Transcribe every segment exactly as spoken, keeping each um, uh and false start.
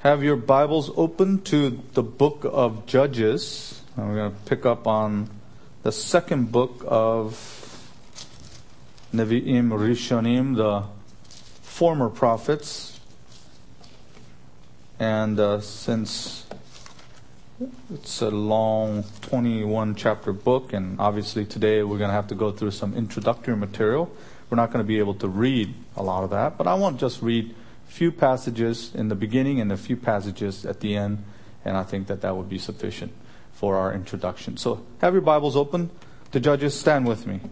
Have your Bibles open to the book of Judges. And we're going to pick up on the second book of Nevi'im Rishonim, the former prophets. And uh, since it's a long twenty-one chapter book, and obviously today we're going to have to go through some introductory material, we're not going to be able to read a lot of that, but I want to just read a few passages in the beginning and a few passages at the end, and I think that that would be sufficient for our introduction. So have your Bibles open to Judges. Stand with me.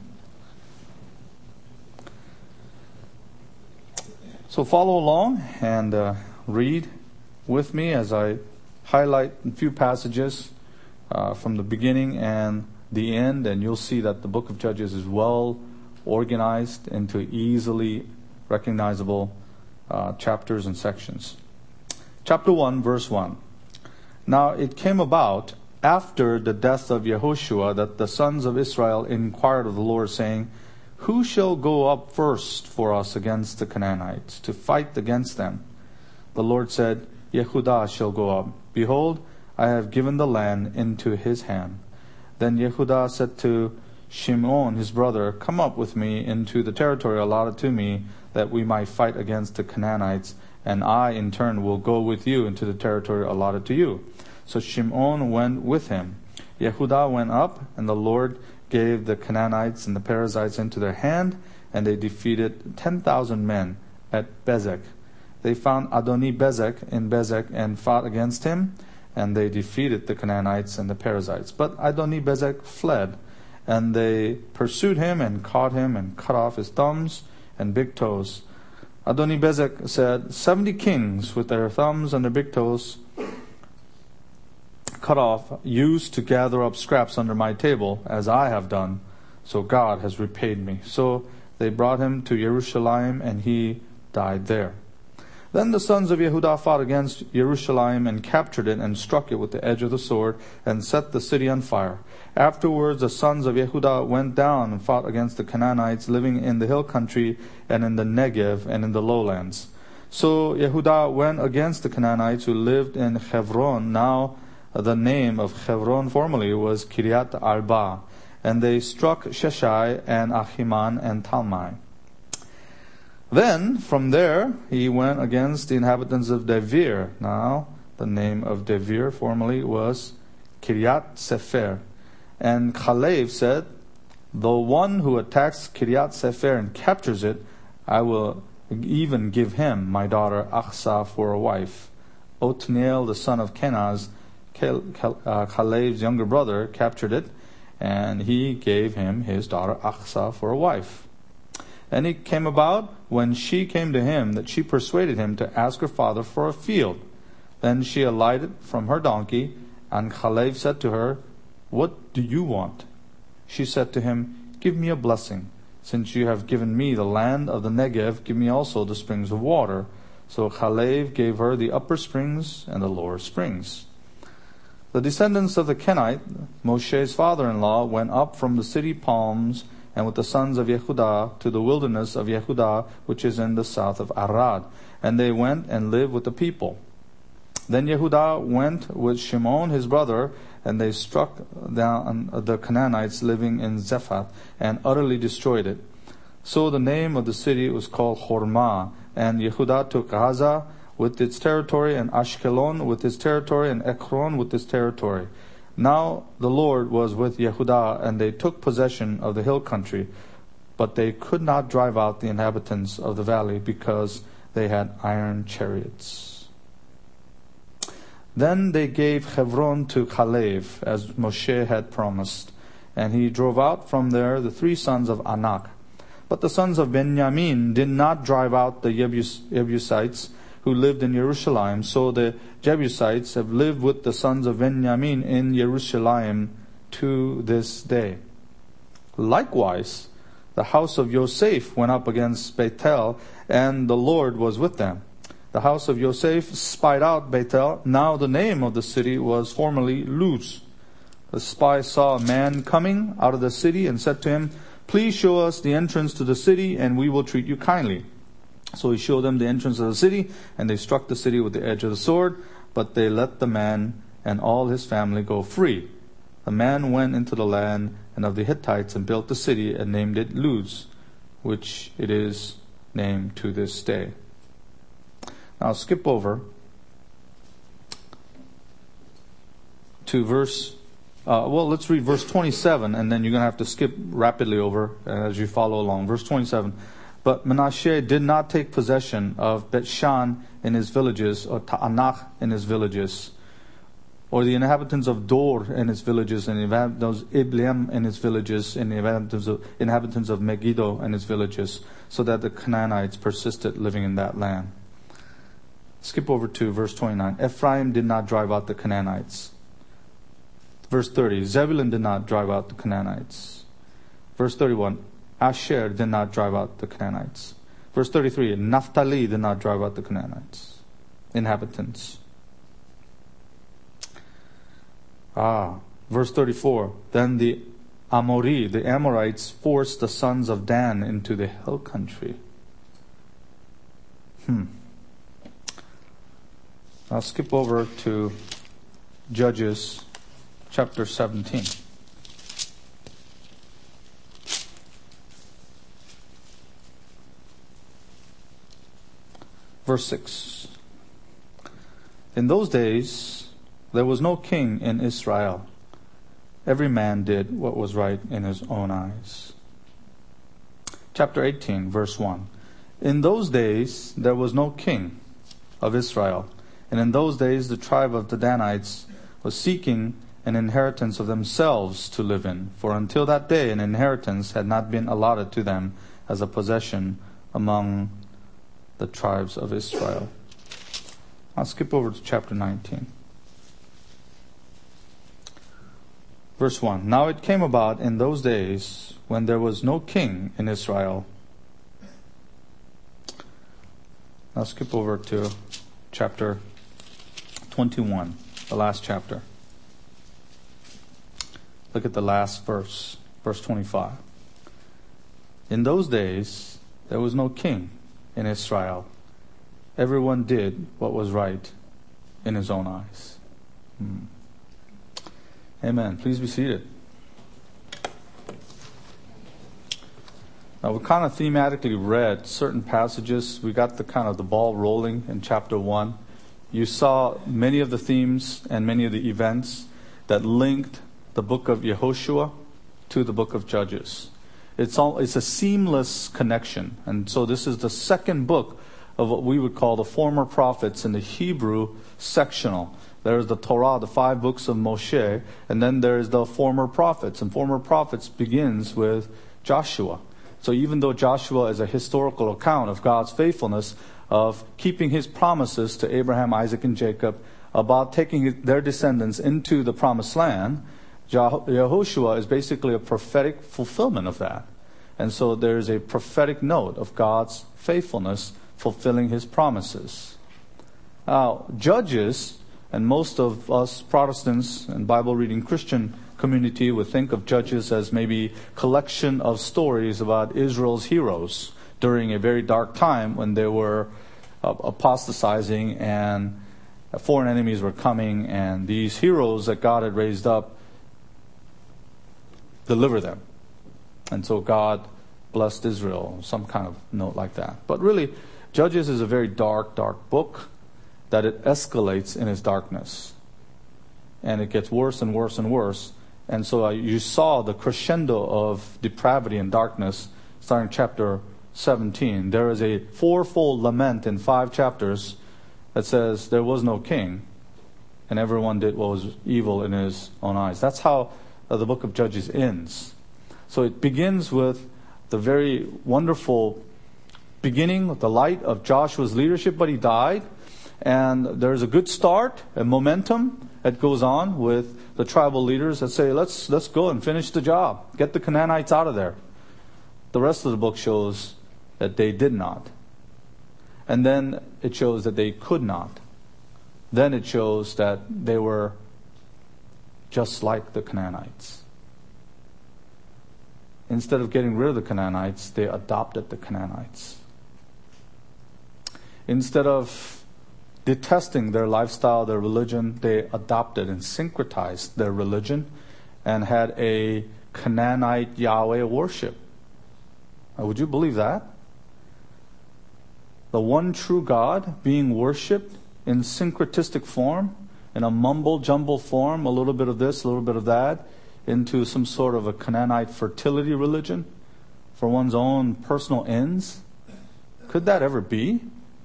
So follow along and uh, read with me as I highlight a few passages uh, from the beginning and the end, and you'll see that the book of Judges is well organized into easily recognizable uh, chapters and sections. Chapter one, verse one. Now it came about after the death of Yehoshua that the sons of Israel inquired of the Lord, saying, Who shall go up first for us against the Canaanites, to fight against them? The Lord said, Yehudah shall go up. Behold, I have given the land into his hand. Then Yehudah said to Shimon, his brother, Come up with me into the territory allotted to me, that we might fight against the Canaanites, and I in turn will go with you into the territory allotted to you. So Shimon went with him. Yehudah went up, and the Lord gave the Canaanites and the Perizzites into their hand, and they defeated ten thousand men at Bezek. They found Adoni-Bezek in Bezek and fought against him, and they defeated the Canaanites and the Perizzites. But Adoni-Bezek fled, and they pursued him and caught him and cut off his thumbs and big toes. Adoni-Bezek said, Seventy kings with their thumbs and their big toes cut off used to gather up scraps under my table, as I have done. So God has repaid me. So they brought him to Jerusalem, and he died there. Then the sons of Yehudah fought against Jerusalem and captured it and struck it with the edge of the sword and set the city on fire. Afterwards the sons of Yehudah went down and fought against the Canaanites living in the hill country and in the Negev and in the lowlands. So Yehudah went against the Canaanites who lived in Hebron. Now the name of Hebron formerly was Kiryat Arba. And they struck Sheshai and Ahiman and Talmai. Then, from there, he went against the inhabitants of Devir. Now, the name of Devir formerly was Kiryat Sefer. And Kalev said, The one who attacks Kiryat Sefer and captures it, I will even give him my daughter Achsah for a wife. Othniel, the son of Kenaz, Kalev's younger brother, captured it, and he gave him his daughter Achsah for a wife. And it came about, when she came to him, that she persuaded him to ask her father for a field. Then she alighted from her donkey, and Kalev said to her, What do you want? She said to him, Give me a blessing. Since you have given me the land of the Negev, give me also the springs of water. So Kalev gave her the upper springs and the lower springs. The descendants of the Kenite, Moshe's father-in-law, went up from the city palms and with the sons of Yehudah to the wilderness of Yehudah, which is in the south of Arad. And they went and lived with the people. Then Yehudah went with Shimon his brother, and they struck down the Canaanites living in Zephath, and utterly destroyed it. So the name of the city was called Hormah. And Yehudah took Gaza with its territory, and Ashkelon with its territory, and Ekron with its territory. Now the Lord was with Yehudah, and they took possession of the hill country, but they could not drive out the inhabitants of the valley, because they had iron chariots. Then they gave Hebron to Kalev, as Moshe had promised, and he drove out from there the three sons of Anak. But the sons of Benjamin did not drive out the Jebus- Jebusites who lived in Jerusalem. So the Jebusites have lived with the sons of Benjamin in Jerusalem to this day. Likewise, the house of Yosef went up against Bethel, and the Lord was with them. The house of Yosef spied out Bethel. Now the name of the city was formerly Luz. The spy saw a man coming out of the city and said to him, Please show us the entrance to the city, and we will treat you kindly. So he showed them the entrance of the city, and they struck the city with the edge of the sword, but they let the man and all his family go free. The man went into the land and of the Hittites and built the city and named it Luz, which it is named to this day. Now I'll skip over to verse, uh, well, let's read verse twenty-seven, and then you're going to have to skip rapidly over as you follow along. Verse twenty-seven. But Manasseh did not take possession of Bet-shan in his villages, or Ta'anach in his villages, or the inhabitants of Dor in his villages, and the inhabitants of Ibleam in his villages, and the inhabitants of, inhabitants of Megiddo in his villages, so that the Canaanites persisted living in that land. Skip over to verse twenty-nine. Ephraim did not drive out the Canaanites. Verse thirty. Zebulun did not drive out the Canaanites. Verse thirty-one. Asher did not drive out the Canaanites. Verse thirty-three. Naphtali did not drive out the Canaanites, inhabitants. Ah, verse thirty-four. Then the Amori, the Amorites, forced the sons of Dan into the hill country. Hmm. I'll skip over to Judges chapter seventeen. Verse six. In those days, there was no king in Israel. Every man did what was right in his own eyes. Chapter eighteen, verse one. In those days, there was no king of Israel. And in those days, the tribe of the Danites was seeking an inheritance of themselves to live in. For until that day, an inheritance had not been allotted to them as a possession among the tribes of Israel. I'll skip over to chapter nineteen. Verse one. Now it came about in those days when there was no king in Israel. I'll skip over to chapter twenty-one, the last chapter. Look at the last verse, verse twenty-five. In those days, there was no king in Israel. Everyone did what was right in his own eyes. Hmm. Amen. Please be seated. Now we kind of thematically read certain passages. We got the kind of the ball rolling in chapter one. You saw many of the themes and many of the events that linked the book of Yehoshua to the book of Judges. It's all it's a seamless connection. And so this is the second book of what we would call the former prophets in the Hebrew sectional. There's the Torah, the five books of Moshe, and then there's the former prophets. And former prophets begins with Joshua. So even though Joshua is a historical account of God's faithfulness, of keeping his promises to Abraham, Isaac, and Jacob, about taking his, their descendants into the promised land, Yehoshua is basically a prophetic fulfillment of that. And so there's a prophetic note of God's faithfulness fulfilling his promises. Now, Judges, and most of us Protestants and Bible-reading Christian community would think of Judges as maybe collection of stories about Israel's heroes during a very dark time when they were uh, apostatizing and foreign enemies were coming, and these heroes that God had raised up deliver them. And so God blessed Israel, some kind of note like that. But really, Judges is a very dark, dark book that it escalates in its darkness. And it gets worse and worse and worse. And so uh, you saw the crescendo of depravity and darkness starting chapter seventeen. There is a fourfold lament in five chapters that says there was no king and everyone did what was evil in his own eyes. That's how uh, the book of Judges ends. So it begins with the very wonderful beginning with the light of Joshua's leadership, but he died. And there's a good start, a momentum that goes on with the tribal leaders that say, let's let's go and finish the job. Get the Canaanites out of there. The rest of the book shows that they did not. And then it shows that they could not. Then it shows that they were just like the Canaanites. Instead of getting rid of the Canaanites, they adopted the Canaanites. instead of detesting their lifestyle, their religion, they adopted and syncretized their religion and had a Canaanite Yahweh worship. Now, would you believe that? The one true God being worshipped in syncretistic form, in a mumble-jumble form, a little bit of this, a little bit of that, into some sort of a Canaanite fertility religion for one's own personal ends? Could that ever be?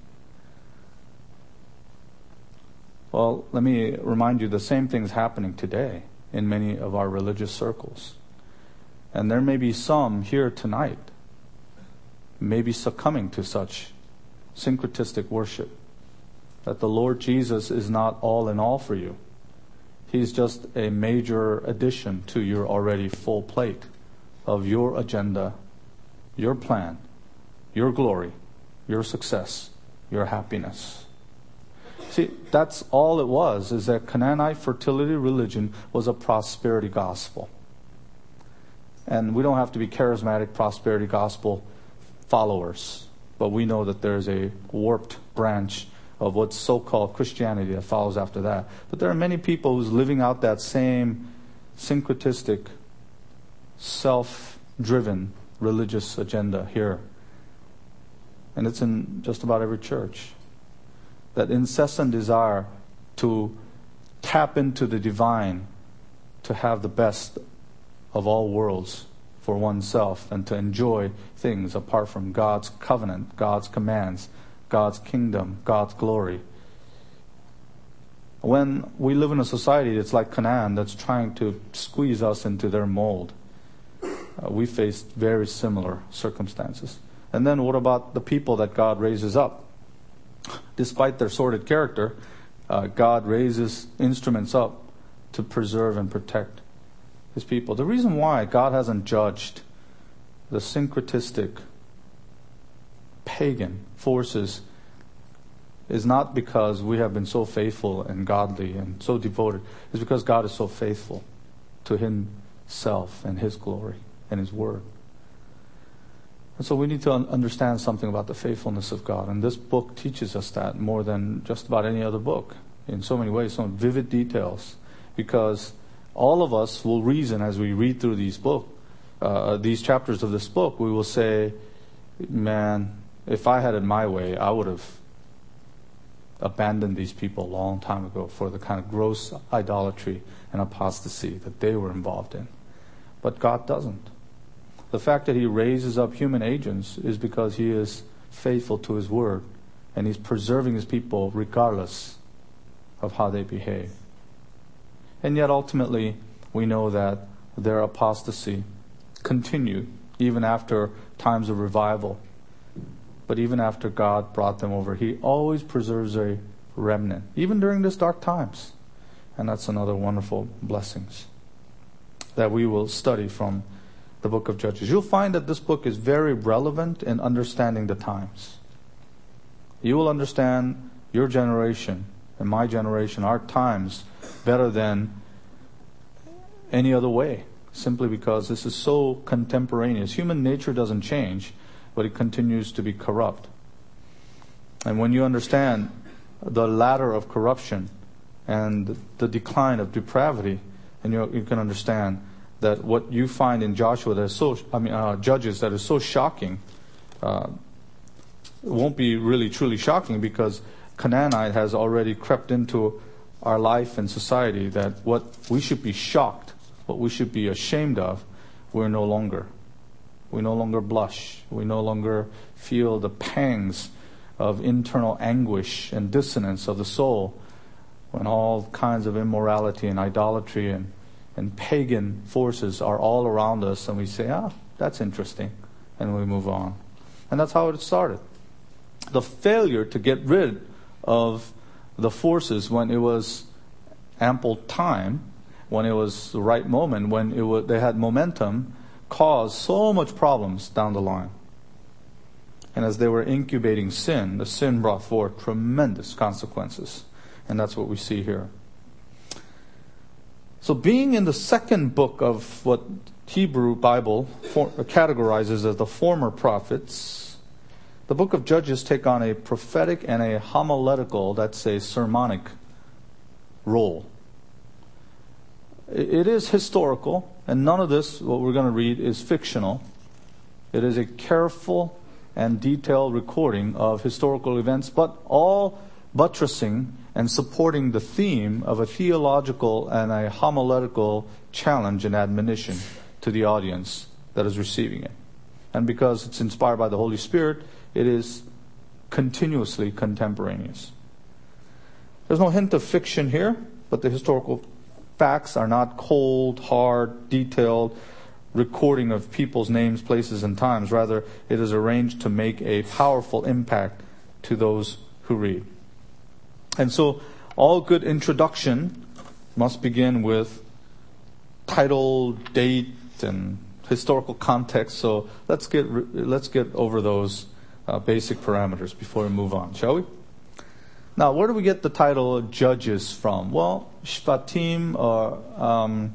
Well, let me remind you, the same thing's happening today in many of our religious circles. And there may be some here tonight maybe succumbing to such syncretistic worship. That the Lord Jesus is not all in all for you. He's just a major addition to your already full plate of your agenda, your plan, your glory, your success, your happiness. See, that's all it was, is that Canaanite fertility religion was a prosperity gospel. And we don't have to be charismatic prosperity gospel followers, but we know that there's a warped branch of what's so-called Christianity that follows after that. But there are many people who's living out that same syncretistic, self-driven religious agenda here. And it's in just about every church. That incessant desire to tap into the divine, to have the best of all worlds for oneself, and to enjoy things apart from God's covenant, God's commands, God's kingdom, God's glory. When we live in a society that's like Canaan, that's trying to squeeze us into their mold, uh, we face very similar circumstances. And then what about the people that God raises up? Despite their sordid character, uh, God raises instruments up to preserve and protect His people. The reason why God hasn't judged the syncretistic, pagan forces is not because we have been so faithful and godly and so devoted. It's because God is so faithful to Himself and His glory and His Word. And so we need to un- understand something about the faithfulness of God. And this book teaches us that more than just about any other book. In so many ways, some vivid details. Because all of us will reason as we read through these book, uh, these chapters of this book, we will say, man, if I had it my way, I would have abandoned these people a long time ago for the kind of gross idolatry and apostasy that they were involved in. But God doesn't. The fact that He raises up human agents is because He is faithful to His word, and He's preserving His people regardless of how they behave. And yet ultimately, we know that their apostasy continued even after times of revival. But even after God brought them over, He always preserves a remnant, even during these dark times. And that's another wonderful blessings that we will study from the book of Judges. You'll find that this book is very relevant in understanding the times. You will understand your generation and my generation, our times, better than any other way, simply because this is so contemporaneous. Human nature doesn't change, but it continues to be corrupt. And when you understand the ladder of corruption and the decline of depravity, and you, you can understand that what you find in Joshua that is so, I mean, uh, Judges that is so shocking, uh, it won't be really truly shocking because Canaanite has already crept into our life and society, that what we should be shocked, what we should be ashamed of, we're no longer. We no longer blush. We no longer feel the pangs of internal anguish and dissonance of the soul when all kinds of immorality and idolatry and and pagan forces are all around us, and we say, ah, that's interesting, and we move on. And that's how it started. The failure to get rid of the forces when it was ample time, when it was the right moment, when it was, they had momentum, caused so much problems down the line. And as they were incubating sin, the sin brought forth tremendous consequences. And that's what we see here. So being in the second book of what Hebrew Bible for, categorizes as the former prophets, the book of Judges take on a prophetic and a homiletical, that's a sermonic role. It is historical, and none of this, what we're going to read, is fictional. It is a careful and detailed recording of historical events, but all buttressing and supporting the theme of a theological and a homiletical challenge and admonition to the audience that is receiving it. And because it's inspired by the Holy Spirit, it is continuously contemporaneous. There's no hint of fiction here, but the historical facts are not cold, hard, detailed recording of people's names, places, and times. Rather, it is arranged to make a powerful impact to those who read. And so, all good introduction must begin with title, date, and historical context. So let's get let's get over those uh, basic parameters before we move on, shall we? Now, where do we get the title Judges from? Well, Shvatim or um,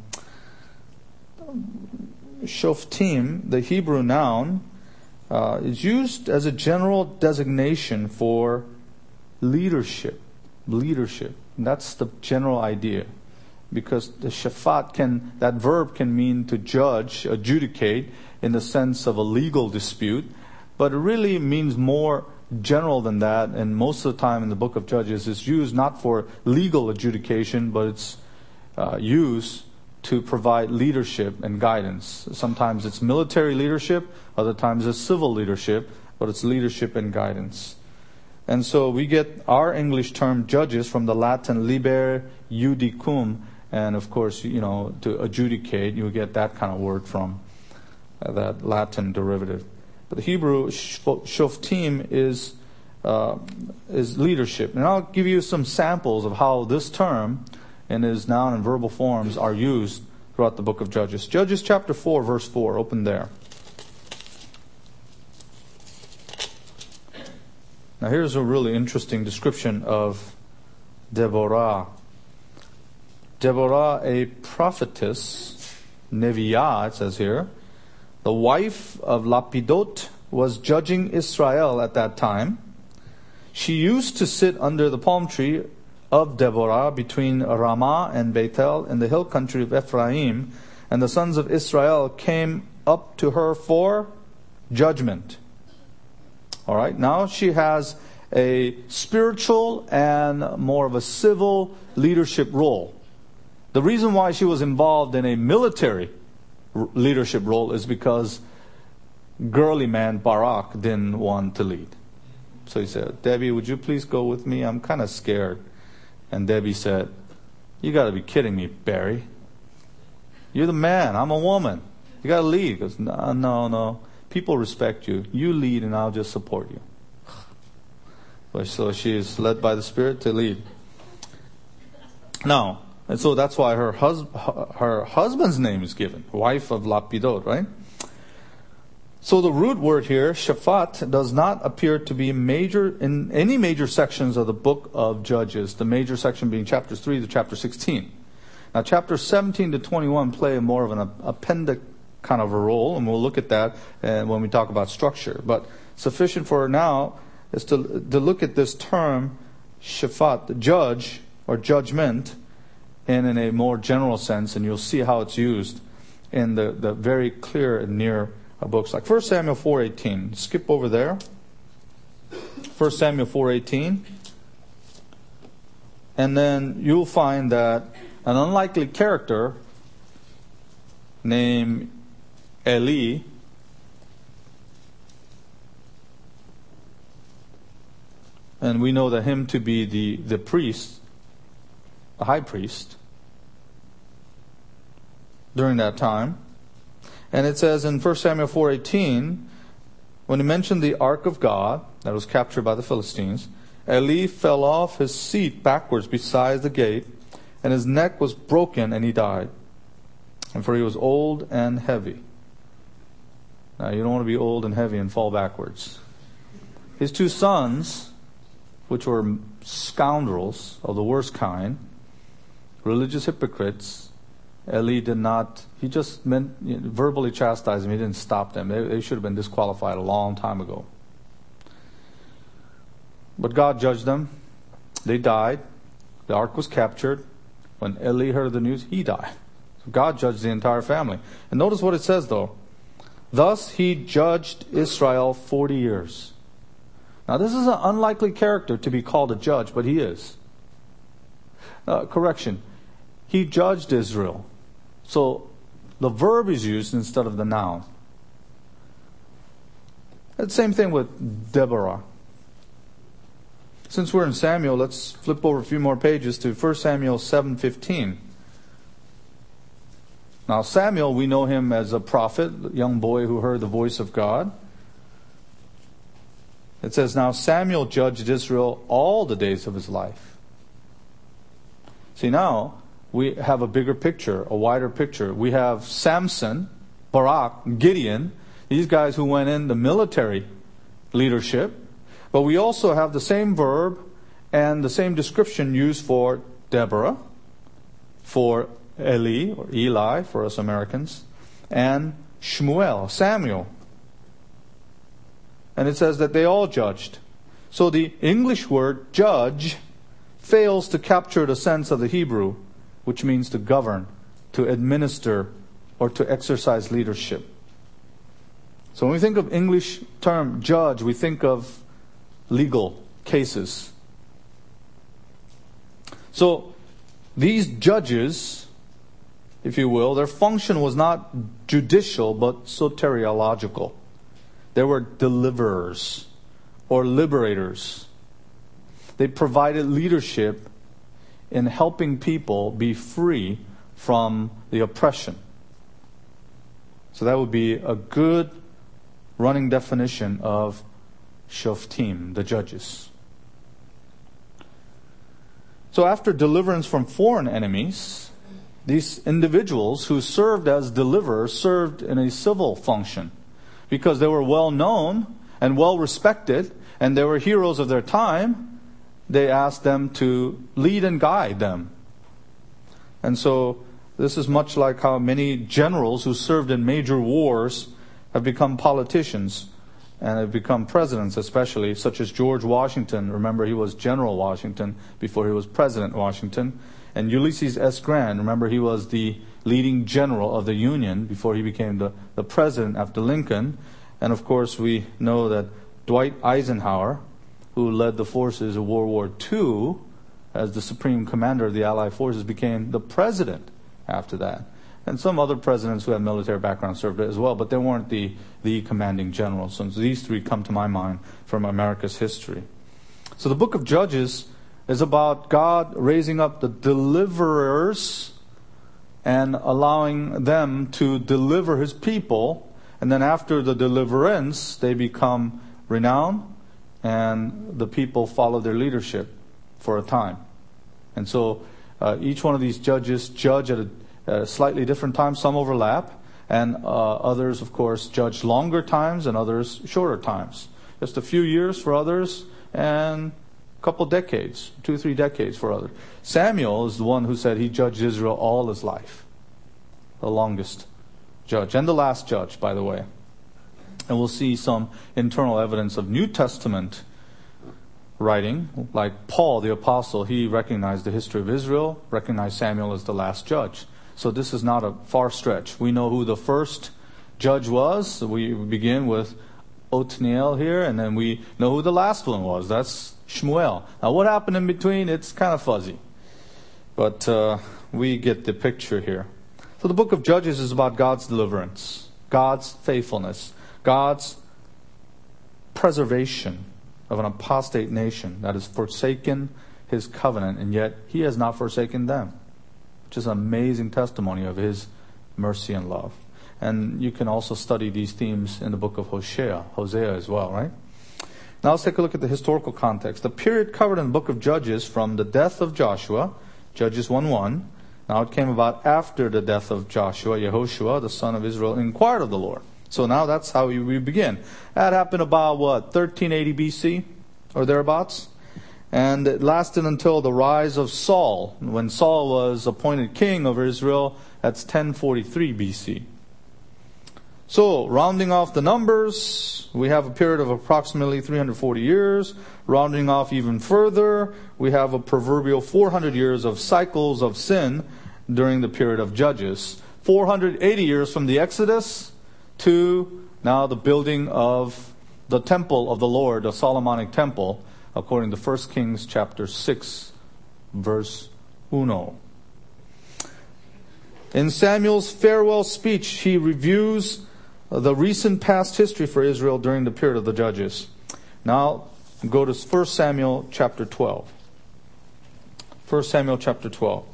Shoftim, the Hebrew noun, uh, is used as a general designation for leadership. Leadership. And that's the general idea. Because the shafat can, that verb can mean to judge, adjudicate, in the sense of a legal dispute, but it really means more general than that, and most of the time in the book of Judges it's used not for legal adjudication, but it's uh, used to provide leadership and guidance. Sometimes it's military leadership, other times it's civil leadership, but it's leadership and guidance. And so we get our English term judges from the Latin liber judicum, and of course, you know, to adjudicate, you get that kind of word from uh, that Latin derivative. But the Hebrew shoftim is uh, is leadership. And I'll give you some samples of how this term in its noun and verbal forms are used throughout the book of Judges. Judges chapter four, verse four. Open there. Now here's a really interesting description of Deborah. Deborah, a prophetess, Neviah, it says here, the wife of Lapidot, was judging Israel at that time. She used to sit under the palm tree of Deborah between Ramah and Bethel in the hill country of Ephraim, and the sons of Israel came up to her for judgment. All right, now she has a spiritual and more of a civil leadership role. The reason why she was involved in a military leadership role is because girly man Barak didn't want to lead. So he said, Debbie, would you please go with me? I'm kind of scared. And Debbie said, you got to be kidding me, Barry. You're the man. I'm a woman. You got to lead. He goes, no, no, no. People respect you. You lead and I'll just support you. So she is led by the Spirit to lead. Now, and so that's why her, hus- her husband's name is given. Wife of Lapidot, right? So the root word here, shafat, does not appear to be major in any major sections of the book of Judges. The major section being chapters three to chapter sixteen. Now chapters seventeen to twenty-one play more of an appendix kind of a role, and we'll look at that uh, when we talk about structure. But sufficient for now is to, to look at this term, shafat, judge or judgment, and in a more general sense, and you'll see how it's used in the, the very clear and near books like First Samuel four eighteen. Skip over there. First Samuel four eighteen. And then you'll find that an unlikely character named Eli and we know that him to be the, the priest, the high priest, during that time. And it says in First Samuel four eighteen, when he mentioned the ark of God that was captured by the Philistines, Eli fell off his seat backwards beside the gate, and his neck was broken, and he died. And for he was old and heavy. Now, you don't want to be old and heavy and fall backwards. His two sons, which were scoundrels of the worst kind, religious hypocrites, Eli did not, he just meant, you know, verbally chastised them. He didn't stop them. They, they should have been disqualified a long time ago. But God judged them. They died. The ark was captured. When Eli heard the news, he died. So God judged the entire family. And notice what it says though. Thus he judged Israel forty years. Now this is an unlikely character to be called a judge, but he is. Uh, correction. He judged Israel. So the verb is used instead of the noun. It's the same thing with Deborah. Since we're in Samuel, let's flip over a few more pages to First Samuel seven fifteen. Now Samuel, we know him as a prophet, a young boy who heard the voice of God. It says, now Samuel judged Israel all the days of his life. See, now we have a bigger picture, a wider picture. We have Samson, Barak, Gideon, these guys who went in the military leadership. But we also have the same verb and the same description used for Deborah, for Eli, or Eli for us Americans, and Shmuel, Samuel. And it says that they all judged. So the English word judge fails to capture the sense of the Hebrew, which means to govern, to administer, or to exercise leadership. So when we think of English term judge, we think of legal cases. So these judges, if you will, their function was not judicial but soteriological. They were deliverers or liberators. They provided leadership in helping people be free from the oppression. So that would be a good running definition of Shoftim, the judges. So after deliverance from foreign enemies, these individuals who served as deliverers served in a civil function because they were well known and well respected and they were heroes of their time. They asked them to lead and guide them. And so this is much like how many generals who served in major wars have become politicians and have become presidents, especially, such as George Washington. Remember, he was General Washington before he was President Washington. And Ulysses S. Grant, remember, he was the leading general of the Union before he became the, the president after Lincoln. And of course, we know that Dwight Eisenhower, who led the forces of World War Two as the supreme commander of the Allied forces, became the president after that. And some other presidents who had military background served as well, but they weren't the, the commanding generals. So these three come to my mind from America's history. So the book of Judges is about God raising up the deliverers and allowing them to deliver His people. And then after the deliverance, they become renowned and the people follow their leadership for a time. And so uh, each one of these judges judge at a Uh, slightly different times. Some overlap, and uh, others, of course, judge longer times and others shorter times. Just a few years for others and a couple decades, two or three decades for others. Samuel is the one who said he judged Israel all his life. The longest judge. And the last judge, by the way. And we'll see some internal evidence of New Testament writing, like Paul the Apostle. He recognized the history of Israel, recognized Samuel as the last judge. So this is not a far stretch. We know who the first judge was. So we begin with Othniel here, and then we know who the last one was. That's Shmuel. Now what happened in between, it's kind of fuzzy. But uh, we get the picture here. So the book of Judges is about God's deliverance, God's faithfulness, God's preservation of an apostate nation that has forsaken His covenant, and yet He has not forsaken them. Which is an amazing testimony of His mercy and love. And you can also study these themes in the book of Hosea, Hosea as well, right? Now let's take a look at the historical context. The period covered in the book of Judges from the death of Joshua, Judges one one. Now it came about after the death of Joshua, Yehoshua, the son of Israel, inquired of the Lord. So now that's how we begin. That happened about, what, thirteen eighty B C or thereabouts? And it lasted until the rise of Saul. When Saul was appointed king over Israel, that's ten forty-three B C. So, rounding off the numbers, we have a period of approximately three hundred forty years Rounding off even further, we have a proverbial four hundred years of cycles of sin during the period of Judges. four hundred eighty years from the Exodus to now the building of the temple of the Lord, the Solomonic temple, according to First Kings chapter six, verse one. In Samuel's farewell speech, he reviews the recent past history for Israel during the period of the Judges. Now, go to First Samuel chapter twelve. First Samuel chapter twelve.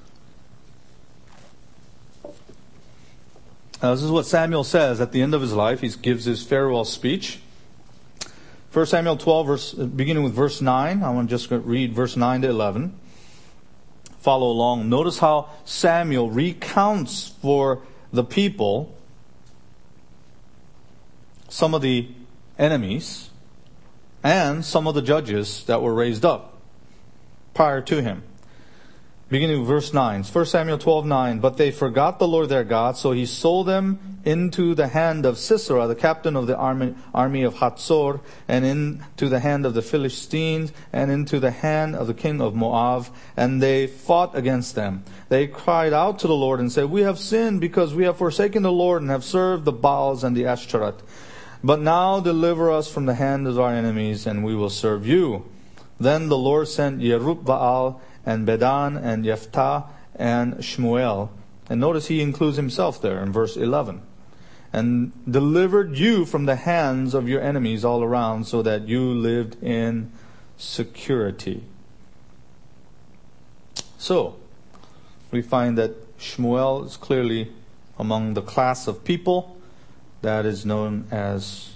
Now, this is what Samuel says at the end of his life. He gives his farewell speech. First Samuel twelve, verse, beginning with verse nine. I want to just read verse nine to eleven. Follow along. Notice how Samuel recounts for the people some of the enemies and some of the judges that were raised up prior to him. Beginning with verse nine. First Samuel twelve nine. But they forgot the Lord their God, so he sold them into the hand of Sisera, the captain of the army, army of Hatzor, and into the hand of the Philistines, and into the hand of the king of Moab, and they fought against them. They cried out to the Lord and said, "We have sinned because we have forsaken the Lord and have served the Baals and the Ashtoreth. But now deliver us from the hand of our enemies, and we will serve you." Then the Lord sent Yerub-Baal and Bedan and Jephthah and Shmuel. And notice he includes himself there in verse eleven. And delivered you from the hands of your enemies all around, so that you lived in security. So, we find that Shmuel is clearly among the class of people that is known as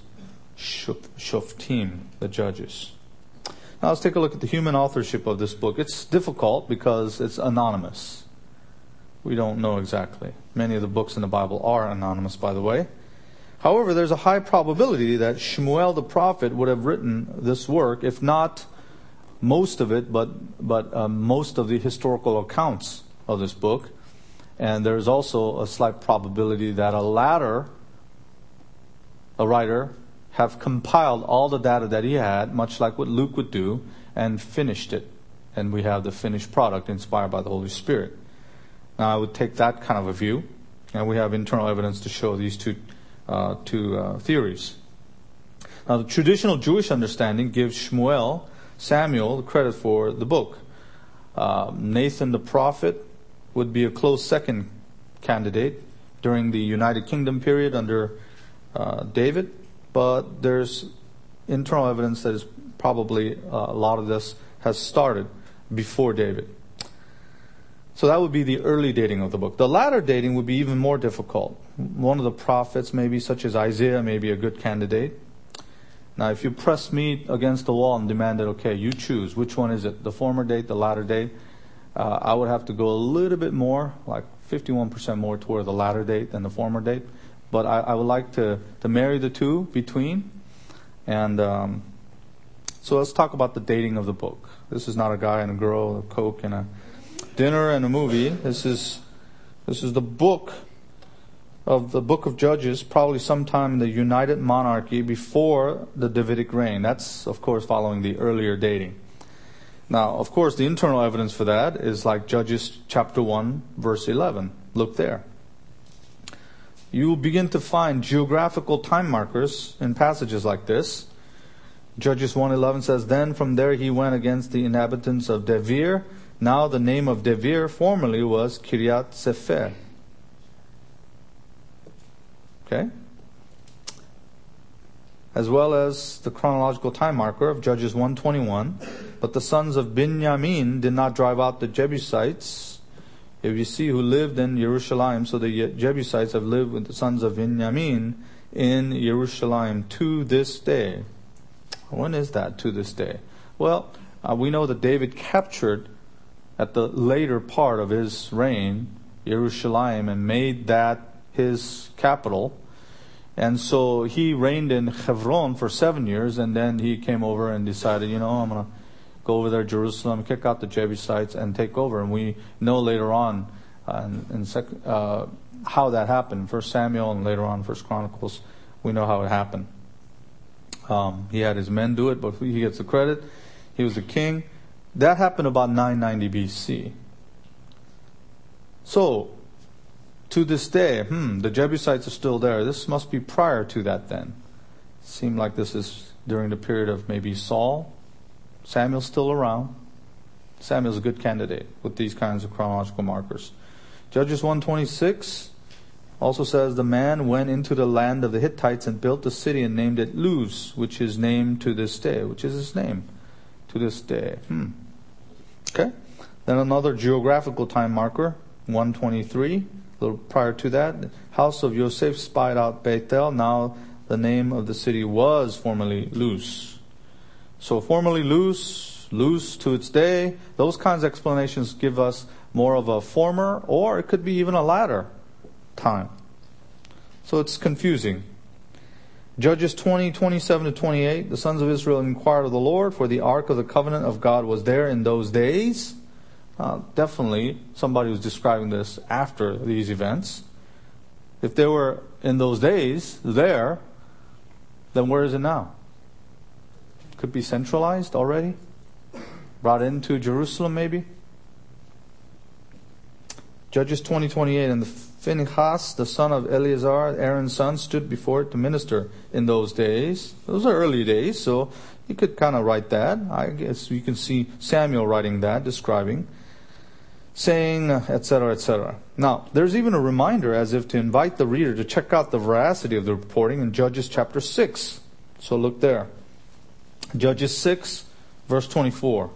Shoftim, the judges. Now let's take a look at the human authorship of this book. It's difficult because it's anonymous. We don't know exactly. Many of the books in the Bible are anonymous, by the way. However, there's a high probability that Shmuel the prophet would have written this work, if not most of it, but but um, most of the historical accounts of this book. And there's also a slight probability that a latter, a writer, have compiled all the data that he had, much like what Luke would do, and finished it. And we have the finished product inspired by the Holy Spirit. Now, I would take that kind of a view, and we have internal evidence to show these two uh, two uh, theories. Now, the traditional Jewish understanding gives Shmuel, Samuel, the credit for the book. Uh, Nathan the prophet would be a close second candidate during the United Kingdom period under uh, David. But there's internal evidence that is probably uh, a lot of this has started before David. So that would be the early dating of the book. The latter dating would be even more difficult. One of the prophets, maybe such as Isaiah, may be a good candidate. Now, if you press me against the wall and demanded, okay, you choose, which one is it, the former date, the latter date, uh, I would have to go a little bit more, like fifty-one percent more toward the latter date than the former date. But I, I would like to, to marry the two between. And um, so let's talk about the dating of the book. This is not a guy and a girl, a Coke and a dinner and a movie. This is this is the book of the book of Judges, probably sometime in the United Monarchy before the Davidic reign. That's, of course, following the earlier dating. Now, of course, the internal evidence for that is like Judges chapter one, verse eleven. Look there. You will begin to find geographical time markers in passages like this. Judges one eleven says, "Then from there he went against the inhabitants of Devir. Now the name of Devir formerly was Kiryat Sefer." Okay? As well as the chronological time marker of Judges one twenty-one. "But the sons of Binyamin did not drive out the Jebusites. If you see who lived in Jerusalem, so the Jebusites have lived with the sons of Binyamin in Jerusalem to this day." When is that, to this day? Well, uh, we know that David captured at the later part of his reign Jerusalem and made that his capital. And so he reigned in Hebron for seven years, and then he came over and decided, you know, I'm going to go over there to Jerusalem, kick out the Jebusites, and take over. And we know later on uh, in, in sec, uh, how that happened. First Samuel and later on First Chronicles, we know how it happened. Um, he had his men do it, but he gets the credit. He was the king. That happened about nine ninety B C. So, to this day, hmm, the Jebusites are still there. This must be prior to that then. It seemed like this is during the period of maybe Saul. Samuel's still around. Samuel's a good candidate with these kinds of chronological markers. Judges one twenty-six also says, the man went into the land of the Hittites and built a city and named it Luz, which is named to this day, which is his name to this day. Hmm. Okay. Then another geographical time marker, one twenty-three, a little prior to that. The house of Yosef spied out Bethel. Now the name of the city was formerly Luz. So formerly Luz, Luz to its day. Those kinds of explanations give us more of a former, or it could be even a latter time. So it's confusing. Judges twenty, twenty-seven to twenty-eight. The sons of Israel inquired of the Lord, for the ark of the covenant of God was there in those days. Uh, definitely somebody was describing this after these events. If they were in those days there, then where is it now? Could be centralized already? Brought into Jerusalem maybe? Judges twenty, twenty-eight. And the Phinehas, the son of Eleazar, Aaron's son, stood before it to minister in those days. Those are early days, so you could kind of write that. I guess you can see Samuel writing that, describing, saying, et cetera, et cetera. Now, there's even a reminder as if to invite the reader to check out the veracity of the reporting in Judges chapter six. So look there. Judges six, verse twenty-four.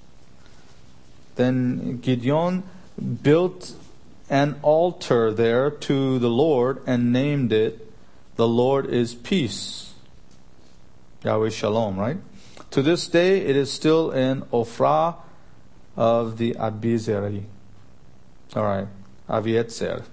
Then Gideon built an altar there to the Lord and named it, the Lord is peace. Yahweh Shalom, right? To this day, it is still in Ophrah of the Abizeri. All right, Avietzer.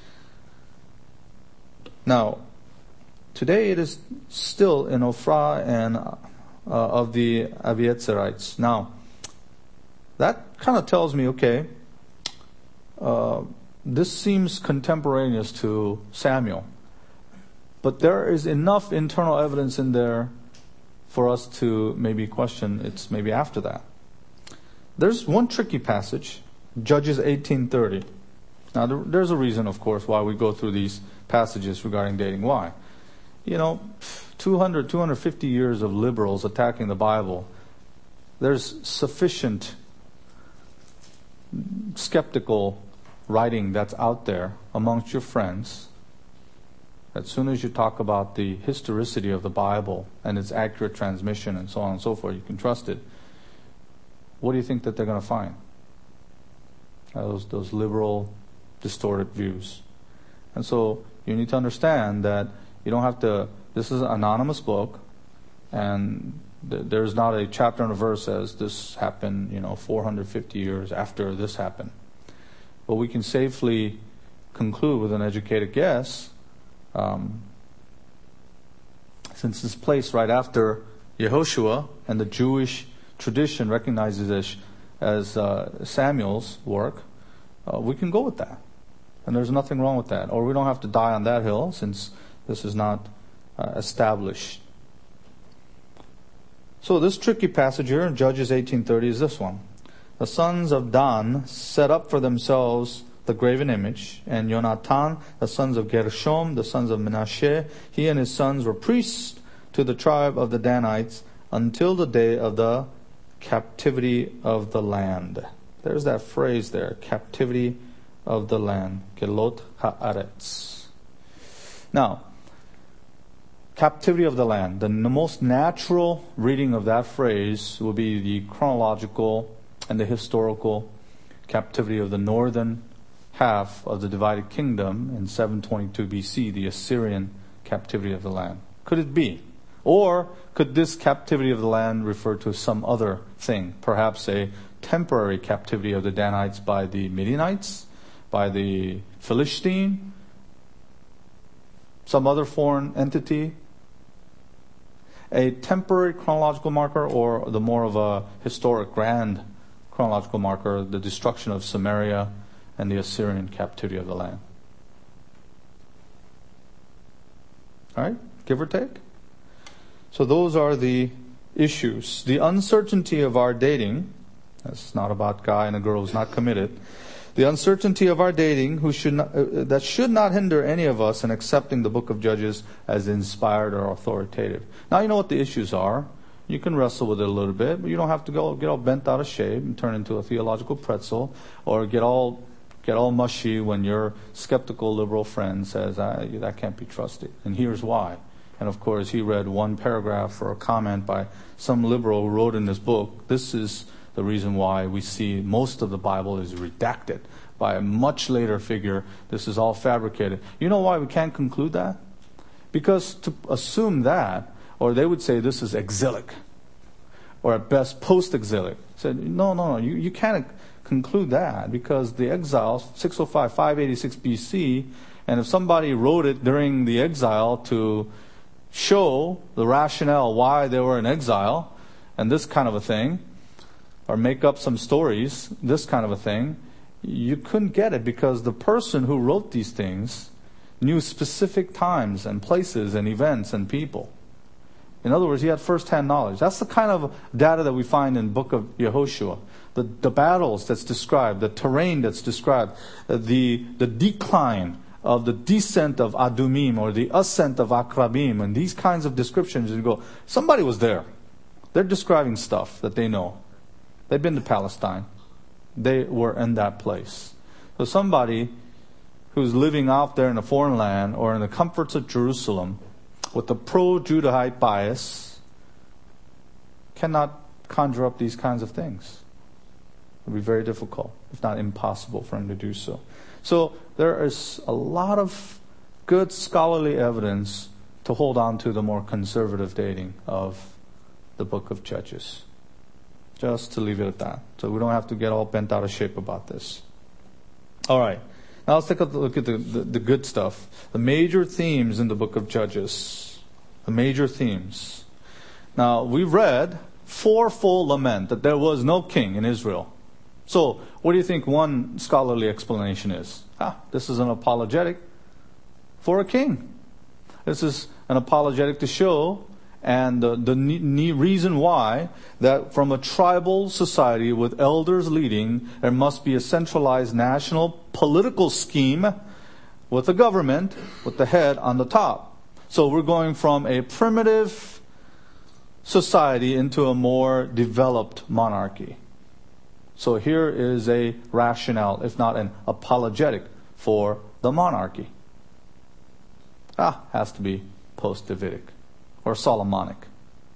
Now, today it is still in Ophrah and uh, of the Avietzerites. Now, that kind of tells me, okay, uh, this seems contemporaneous to Samuel. But there is enough internal evidence in there for us to maybe question it's maybe after that. There's one tricky passage, Judges eighteen thirty. Now, there, there's a reason, of course, why we go through these passages regarding dating. Why? You know, two hundred, two hundred fifty years of liberals attacking the Bible. There's sufficient skeptical writing that's out there amongst your friends. As soon as you talk about the historicity of the Bible and its accurate transmission and so on and so forth, you can trust it. What do you think that they're going to find? Those, those liberal, distorted views. And so you need to understand that you don't have to, this is an anonymous book, and th- there's not a chapter and a verse says this happened, you know, four hundred fifty years after this happened. But we can safely conclude with an educated guess, um, since it's placed right after Yehoshua, and the Jewish tradition recognizes it as uh, Samuel's work, uh, we can go with that. And there's nothing wrong with that. Or we don't have to die on that hill, since this is not uh, established. So this tricky passage here in Judges eighteen thirty is this one. The sons of Dan set up for themselves the graven image, and Jonathan, the sons of Gershom, the sons of Menashe, he and his sons were priests to the tribe of the Danites until the day of the captivity of the land. There's that phrase there, captivity of the land, Gelot Haaretz. Now, captivity of the land. The most natural reading of that phrase will be the chronological and the historical captivity of the northern half of the divided kingdom in seven twenty-two B C, the Assyrian captivity of the land. Could it be? Or could this captivity of the land refer to some other thing? Perhaps a temporary captivity of the Danites by the Midianites, by the Philistine, some other foreign entity? A temporary chronological marker, or the more of a historic grand chronological marker, the destruction of Samaria and the Assyrian captivity of the land? All right, give or take. So those are the issues. The uncertainty of our dating. That's not about guy and a girl who's not committed. The uncertainty of our dating, who should not, uh, that should not hinder any of us in accepting the book of Judges as inspired or authoritative. Now you know what the issues are. You can wrestle with it a little bit, but you don't have to go get all bent out of shape and turn into a theological pretzel, or get all get all mushy when your skeptical liberal friend says, ah, that can't be trusted. And here's why. And of course, he read one paragraph or a comment by some liberal who wrote in this book. This is the reason why we see most of the Bible is redacted by a much later figure. This is all fabricated. You know why we can't conclude that? Because to assume that, or they would say this is exilic, or at best post-exilic. Said, no, no, no, you, you can't conclude that, because the exile, six oh five, five eighty-six B C, and if somebody wrote it during the exile to show the rationale why they were in exile, and this kind of a thing, or make up some stories, this kind of a thing, you couldn't get it, because the person who wrote these things knew specific times and places and events and people. In other words, he had first-hand knowledge. That's the kind of data that we find in the book of Yehoshua. The, the battles that's described, the terrain that's described, the, the decline of the descent of Adumim or the ascent of Akrabim, and these kinds of descriptions, you go, somebody was there. They're describing stuff that they know. They've been to Palestine. They were in that place. So somebody who's living out there in a foreign land or in the comforts of Jerusalem with a pro-Judahite bias cannot conjure up these kinds of things. It would be very difficult, if not impossible, for him to do so. So there is a lot of good scholarly evidence to hold on to the more conservative dating of the book of Judges. Just to leave it at that. So we don't have to get all bent out of shape about this. All right. Now let's take a look at the, the, the good stuff. The major themes in the book of Judges. The major themes. Now, we read fourfold lament that there was no king in Israel. So, what do you think one scholarly explanation is? Ah, this is an apologetic for a king. This is an apologetic to show, and the, the ne- reason why, that from a tribal society with elders leading, there must be a centralized national political scheme with a government, with the head on the top. So we're going from a primitive society into a more developed monarchy. So here is a rationale, if not an apologetic, for the monarchy. Ah, has to be post-Davidic or Solomonic.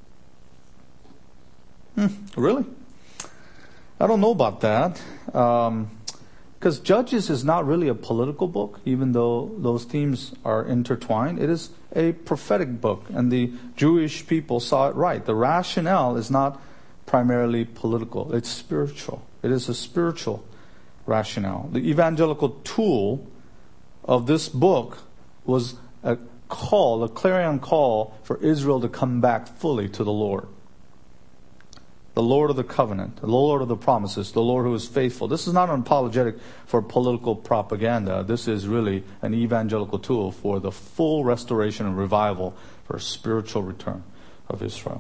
Hmm, really? I don't know about that. Um, because Judges is not really a political book, even though those themes are intertwined. It is a prophetic book, and the Jewish people saw it right. The rationale is not primarily political. It's spiritual. It is a spiritual rationale. The evangelical tool of this book was a call, a clarion call for Israel to come back fully to the Lord. The Lord of the covenant, the Lord of the promises, the Lord who is faithful. This is not an apologetic for political propaganda. This is really an evangelical tool for the full restoration and revival for a spiritual return of Israel.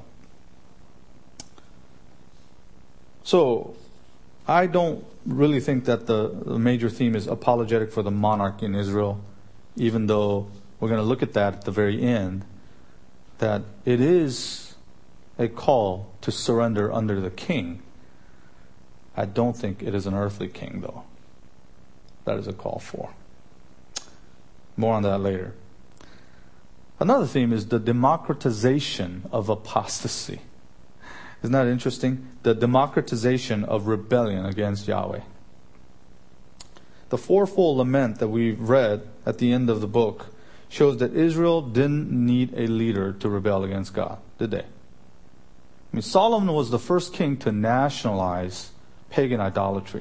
So, I don't really think that the, the major theme is apologetic for the monarch in Israel, even though we're going to look at that at the very end, that it is a call to surrender under the king. I don't think it is an earthly king, though. That is a call for. More on that later. Another theme is the democratization of apostasy. Isn't that interesting? The democratization of rebellion against Yahweh. The fourfold lament that we read at the end of the book shows that Israel didn't need a leader to rebel against God, did they? I mean, Solomon was the first king to nationalize pagan idolatry.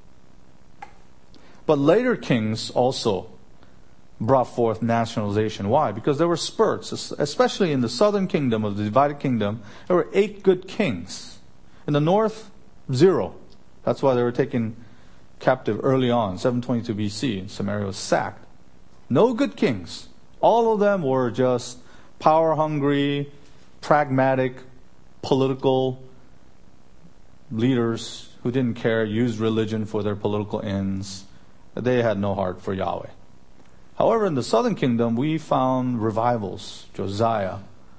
But later kings also brought forth nationalization. Why? Because there were spurts, especially in the southern kingdom of the divided kingdom. There were eight good kings. In the north, zero. That's why they were taken captive early on, seven twenty-two B C. Samaria was sacked. No good kings. All of them were just power-hungry, pragmatic, political leaders who didn't care, used religion for their political ends. They had no heart for Yahweh. However, in the southern kingdom, we found revivals. Josiah,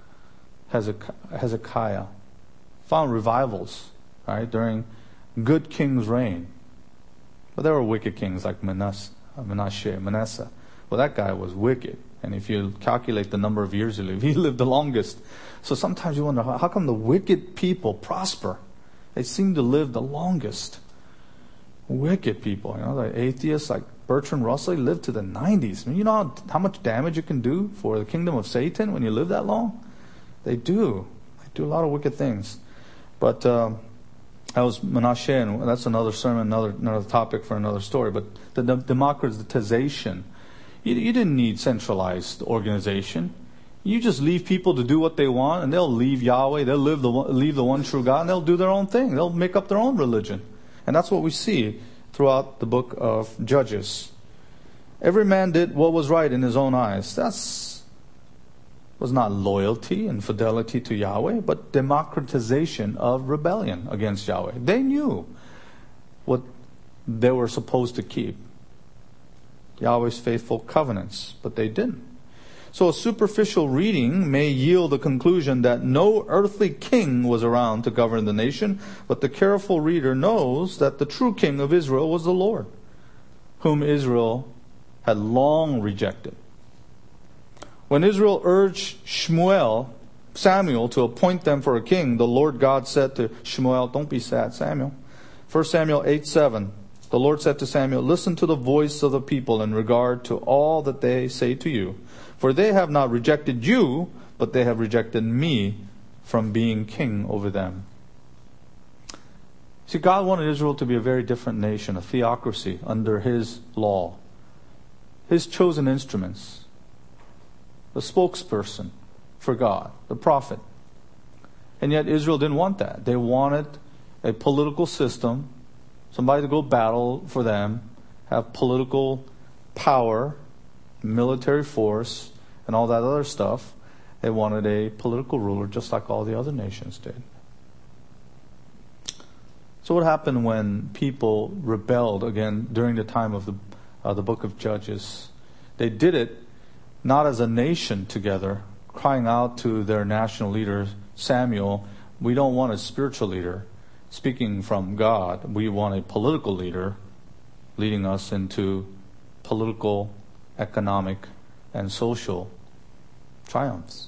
Hezekiah, found revivals, right, during good kings' reign. But there were wicked kings like Manasseh, Manasseh, Manasseh. Well, that guy was wicked. And if you calculate the number of years he lived, he lived the longest. So sometimes you wonder, how come the wicked people prosper? They seem to live the longest. Wicked people, you know, like atheists like Bertrand Russell, he lived to the nineties. I mean, you know how, how much damage you can do for the kingdom of Satan when you live that long? They do. They do a lot of wicked things. But um, that was Manasseh, and that's another sermon, another another topic for another story. But the, the democratization, you, you didn't need centralized organization. You just leave people to do what they want, and they'll leave Yahweh, they'll leave the, leave the one true God, and they'll do their own thing. They'll make up their own religion. And that's what we see throughout the book of Judges. Every man did what was right in his own eyes. That's was not loyalty and fidelity to Yahweh, but democratization of rebellion against Yahweh. They knew what they were supposed to keep, Yahweh's faithful covenants, but they didn't. So a superficial reading may yield the conclusion that no earthly king was around to govern the nation, but the careful reader knows that the true king of Israel was the Lord, whom Israel had long rejected. When Israel urged Shmuel, Samuel, to appoint them for a king, the Lord God said to Shmuel, "Don't be sad, Samuel." First Samuel eight seven. The Lord said to Samuel, "Listen to the voice of the people in regard to all that they say to you. For they have not rejected you, but they have rejected me from being king over them." See, God wanted Israel to be a very different nation, a theocracy under His law. His chosen instruments. The spokesperson for God, the prophet. And yet Israel didn't want that. They wanted a political system, somebody to go battle for them, have political power, military force, and all that other stuff. They wanted a political ruler just like all the other nations did. So what happened when people rebelled again during the time of the uh, the book of Judges? They did it not as a nation together, crying out to their national leader, Samuel, "We don't want a spiritual leader speaking from God. We want a political leader leading us into political, economic, and social triumphs."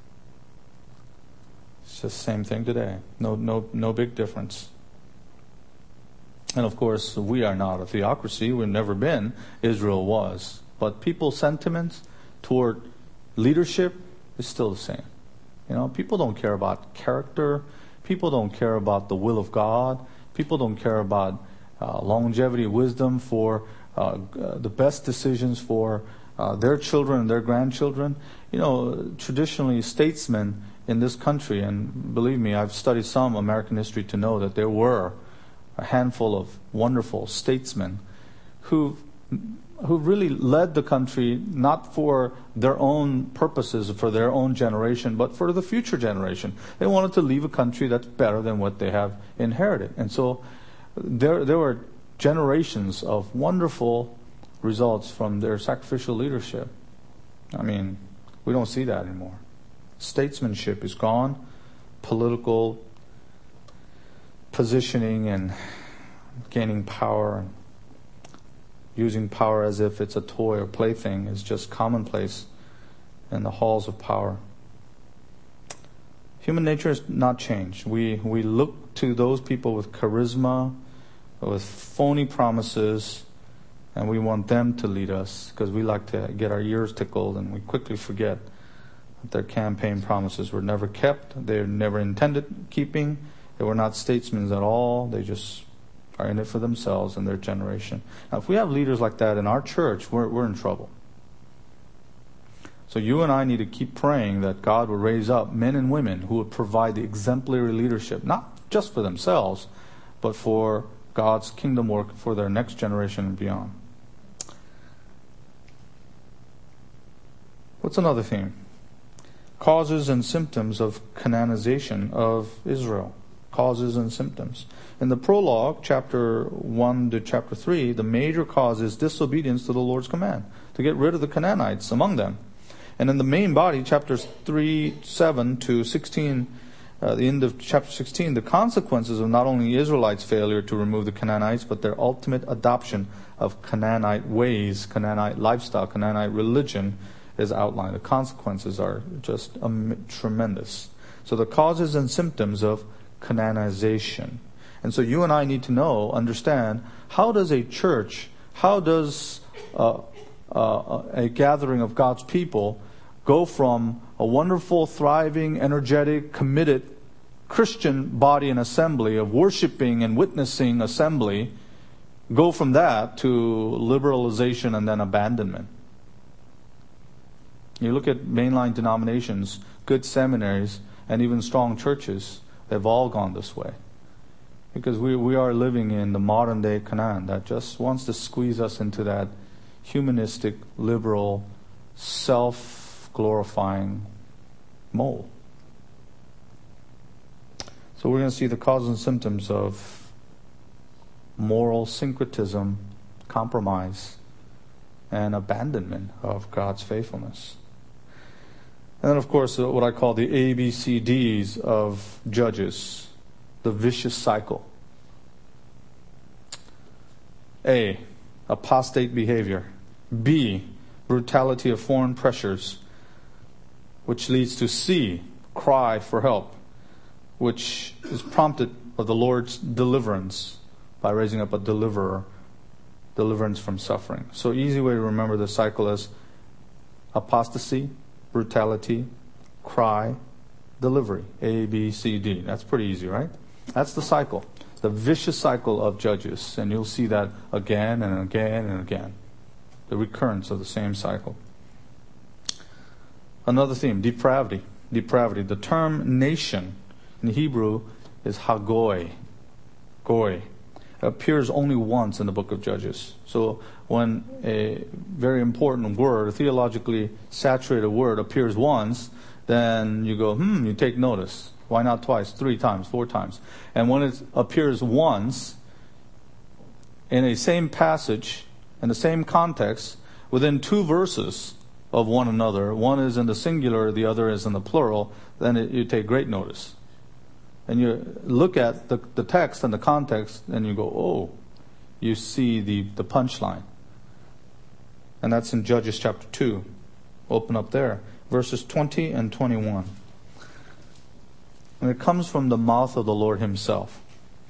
It's just the same thing today. No, no, no big difference. And of course, we are not a theocracy. We've never been. Israel was. But people's sentiments toward leadership is still the same. You know, people don't care about character. People don't care about the will of God. People don't care about uh, longevity, wisdom for uh, uh, the best decisions for uh, their children and their grandchildren. You know, traditionally, statesmen in this country, and believe me, I've studied some American history to know that there were a handful of wonderful statesmen who who really led the country not for their own purposes, for their own generation, but for the future generation. They wanted to leave a country that's better than what they have inherited. And so there there were generations of wonderful results from their sacrificial leadership. I mean, we don't see that anymore. Statesmanship is gone. Political positioning and gaining power and using power as if it's a toy or plaything is just commonplace in the halls of power. Human nature has not changed. We we look to those people with charisma, with phony promises, and we want them to lead us because we like to get our ears tickled, and we quickly forget that their campaign promises were never kept. They were never intended keeping. They were not statesmen at all. They just are in it for themselves and their generation. Now, if we have leaders like that in our church, we're, we're in trouble. So you and I need to keep praying that God will raise up men and women who would provide the exemplary leadership, not just for themselves, but for God's kingdom work for their next generation and beyond. What's another theme? Causes and symptoms of Canaanization of Israel. Causes and symptoms. In the prologue, chapter one to chapter three, the major cause is disobedience to the Lord's command, to get rid of the Canaanites among them. And in the main body, chapters three, seven to sixteen, uh, the end of chapter sixteen, the consequences of not only Israelites' failure to remove the Canaanites, but their ultimate adoption of Canaanite ways, Canaanite lifestyle, Canaanite religion is outlined. The consequences are just um, tremendous. So the causes and symptoms of Canaanization. And so you and I need to know, understand, how does a church, how does uh, uh, a gathering of God's people go from a wonderful, thriving, energetic, committed Christian body and assembly of worshiping and witnessing assembly, go from that to liberalization and then abandonment? You look at mainline denominations, good seminaries, and even strong churches, they've all gone this way. Because we, we are living in the modern day Canaan that just wants to squeeze us into that humanistic, liberal, self-glorifying mold. So we're going to see the causes and symptoms of moral syncretism, compromise, and abandonment of God's faithfulness. And then, of course, what I call the A B C Ds of Judges, the vicious cycle. A, apostate behavior. B, brutality of foreign pressures, which leads to C, cry for help, which is prompted of the Lord's deliverance by raising up a deliverer, deliverance from suffering. So easy way to remember the cycle is apostasy, brutality, cry, delivery. A, B, C, D. That's pretty easy, right? That's the cycle. The vicious cycle of Judges. And you'll see that again and again and again. The recurrence of the same cycle. Another theme, depravity. Depravity. The term nation in Hebrew is hagoi. Goy. It appears only once in the book of Judges. So when a very important word, a theologically saturated word appears once, then you go, hmm, you take notice. Why not twice, three times, four times? And when it appears once in a same passage, in the same context, within two verses of one another, one is in the singular, the other is in the plural, then it, you take great notice. And you look at the, the text and the context, and you go, oh, you see the, the punchline. And that's in Judges chapter two. Open up there. Verses twenty and twenty-one. And it comes from the mouth of the Lord himself.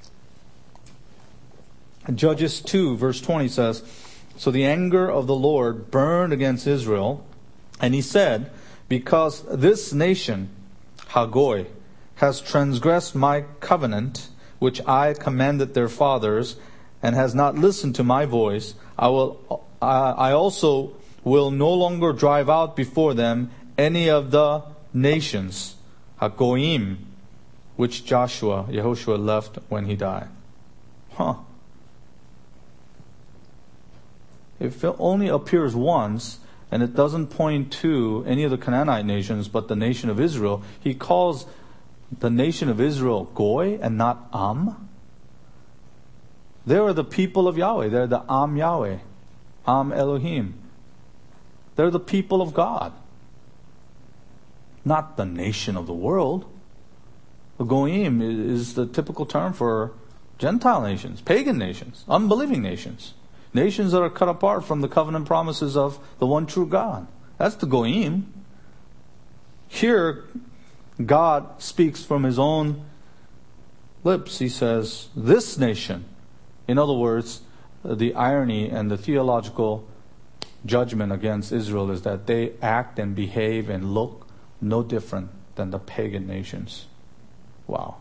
Judges two, verse twenty says, so the anger of the Lord burned against Israel, and he said, because this nation, Hagoi, has transgressed my covenant, which I commanded their fathers, and has not listened to my voice, I will, I also will no longer drive out before them any of the nations, Hagoim, which Joshua, Yehoshua left when he died. Huh. If it only appears once, and it doesn't point to any of the Canaanite nations, but the nation of Israel, he calls the nation of Israel Goy and not Am. They are the people of Yahweh. They're the Am Yahweh. Am Elohim. They're the people of God. Not the nation of the world. The Goyim is the typical term for Gentile nations, pagan nations, unbelieving nations. Nations that are cut apart from the covenant promises of the one true God. That's the Goyim. Here, God speaks from his own lips. He says, this nation. In other words, the irony and the theological judgment against Israel is that they act and behave and look no different than the pagan nations. Wow.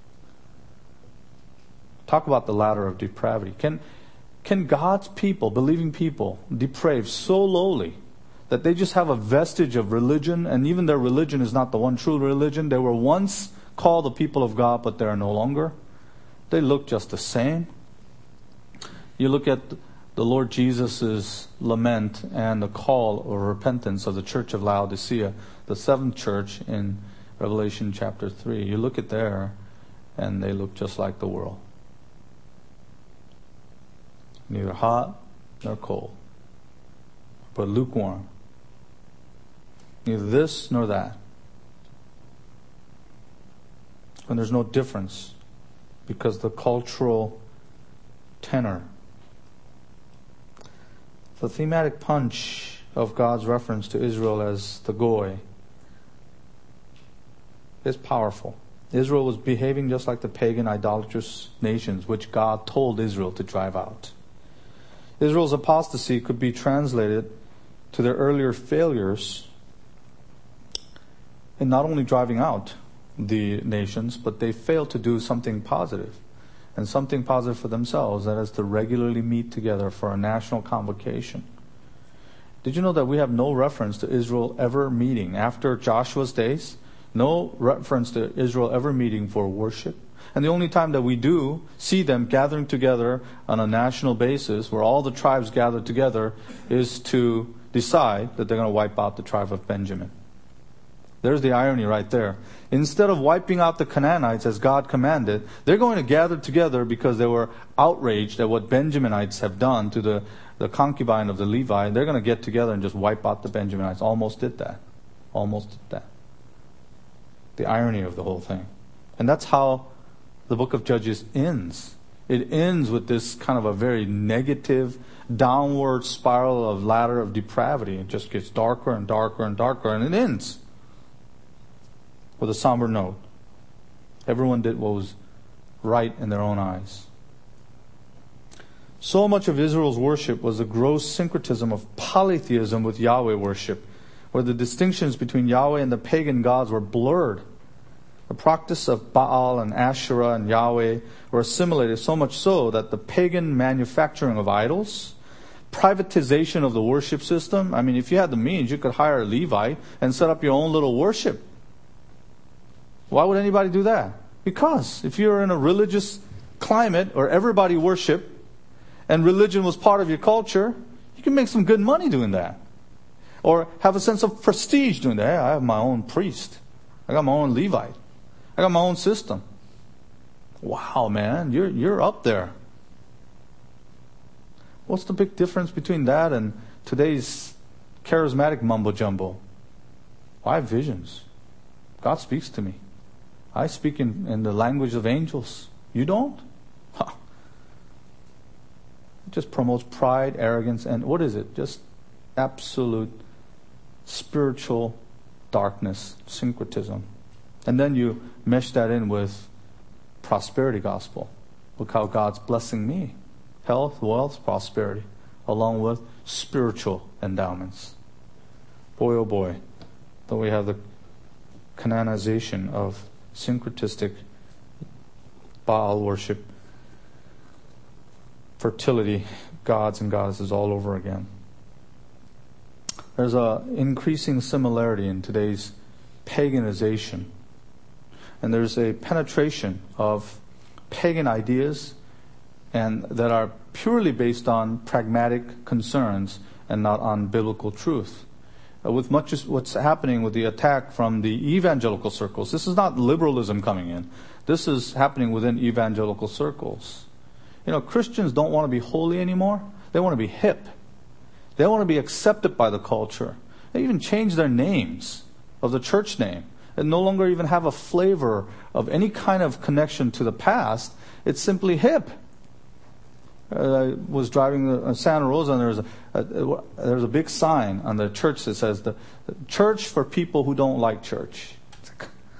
Talk about the ladder of depravity. Can, can God's people, believing people, deprave so lowly that they just have a vestige of religion, and even their religion is not the one true religion? They were once called the people of God, but they are no longer. They look just the same. You look at the Lord Jesus' lament and the call or repentance of the church of Laodicea, the seventh church in Revelation chapter three. You look at there, and they look just like the world. Neither hot nor cold, but lukewarm. Neither this nor that. And there's no difference because the cultural tenor, the thematic punch of God's reference to Israel as the Goy is powerful. Israel was behaving just like the pagan idolatrous nations which God told Israel to drive out. Israel's apostasy could be translated to their earlier failures in not only driving out the nations, but they failed to do something positive, and something positive for themselves, that is to regularly meet together for a national convocation. Did you know that we have no reference to Israel ever meeting after Joshua's days? No reference to Israel ever meeting for worship. And the only time that we do see them gathering together on a national basis, where all the tribes gather together, is to decide that they're going to wipe out the tribe of Benjamin. There's the irony right there. Instead of wiping out the Canaanites as God commanded, they're going to gather together because they were outraged at what Benjaminites have done to the, the concubine of the Levi. They're going to get together and just wipe out the Benjaminites. Almost did that. Almost did that. The irony of the whole thing. And that's how the book of Judges ends. It ends with this kind of a very negative, downward spiral of ladder of depravity. It just gets darker and darker and darker, and it ends with a somber note. Everyone did what was right in their own eyes. So much of Israel's worship was a gross syncretism of polytheism with Yahweh worship, where the distinctions between Yahweh and the pagan gods were blurred. The practice of Baal and Asherah and Yahweh were assimilated, so much so that the pagan manufacturing of idols, privatization of the worship system. I mean, if you had the means, you could hire a Levite and set up your own little worship. Why would anybody do that? Because if you're in a religious climate where everybody worship and religion was part of your culture, you can make some good money doing that. Or have a sense of prestige doing that. Hey, I have my own priest. I got my own Levite. I got my own system. Wow, man, you're you're up there. What's the big difference between that and today's charismatic mumbo jumbo? I have visions. God speaks to me. I speak in, in the language of angels. You don't? Huh. It just promotes pride, arrogance, and what is it? Just absolute spiritual darkness, syncretism. And then you mesh that in with prosperity gospel. Look how God's blessing me. Health, wealth, prosperity, along with spiritual endowments. Boy, oh boy, then we have the canonization of syncretistic Baal worship, fertility, gods and goddesses all over again. There's an increasing similarity in today's paganization. And there's a penetration of pagan ideas and that are purely based on pragmatic concerns and not on biblical truth. Uh, with much of what's happening with the attack from the evangelical circles, this is not liberalism coming in. This is happening within evangelical circles. You know, Christians don't want to be holy anymore. They want to be hip. They want to be accepted by the culture. They even change their names of the church name and no longer even have a flavor of any kind of connection to the past. It's simply hip. Uh, I was driving to Santa Rosa and there was a, a, there was a big sign on the church that says the, the church for people who don't like church. It's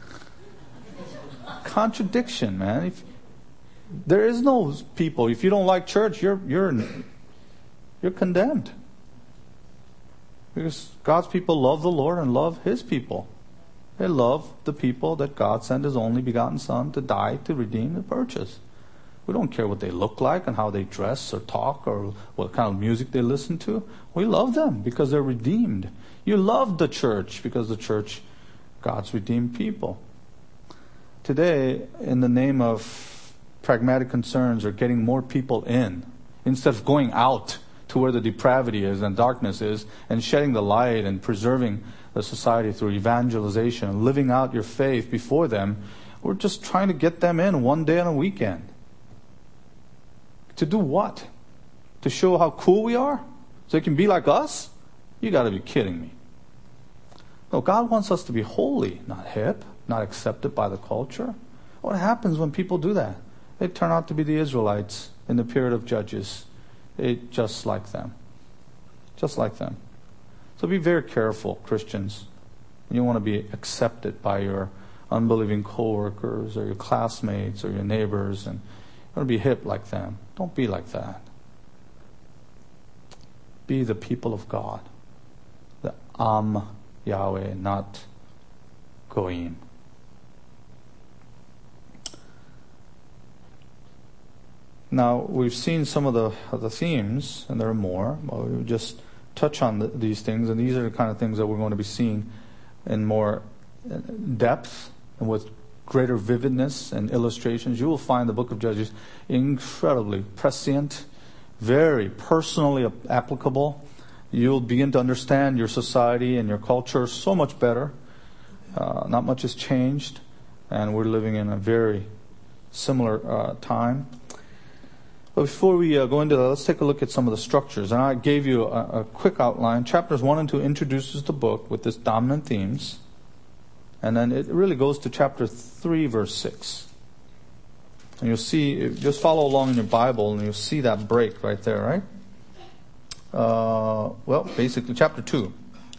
a contradiction, man. If, there is no people. If you don't like church, you're you're you're condemned. Because God's people love the Lord and love His people. They love the people that God sent His only begotten Son to die to redeem and purchase. We don't care what they look like and how they dress or talk or what kind of music they listen to. We love them because they're redeemed. You love the church because the church, God's redeemed people. Today, in the name of pragmatic concerns or getting more people in, instead of going out to where the depravity is and darkness is, and shedding the light and preserving the society through evangelization, living out your faith before them. We're just trying to get them in one day on a weekend. To do what? To show how cool we are? So they can be like us? You got to be kidding me. No, God wants us to be holy, not hip, not accepted by the culture. What happens when people do that? They turn out to be the Israelites in the period of Judges. They just like them. Just like them. So be very careful, Christians. You want to be accepted by your unbelieving coworkers or your classmates or your neighbors, and you want to be hip like them. Don't be like that. Be the people of God. The Am Yahweh, not Goyim. Now, we've seen some of the of the themes, and there are more. But we'll just touch on the, these things, and these are the kind of things that we're going to be seeing in more depth and with greater vividness and illustrations. You will find the book of Judges incredibly prescient, very personally applicable. You'll begin to understand your society and your culture so much better. Uh, not much has changed, and we're living in a very similar uh, time. But before we uh, go into that, let's take a look at some of the structures. And I gave you a, a quick outline. Chapters one and two introduces the book with its dominant themes. And then it really goes to chapter three, verse six. And you'll see, just follow along in your Bible, and you'll see that break right there, right? Uh, well, basically, chapter two.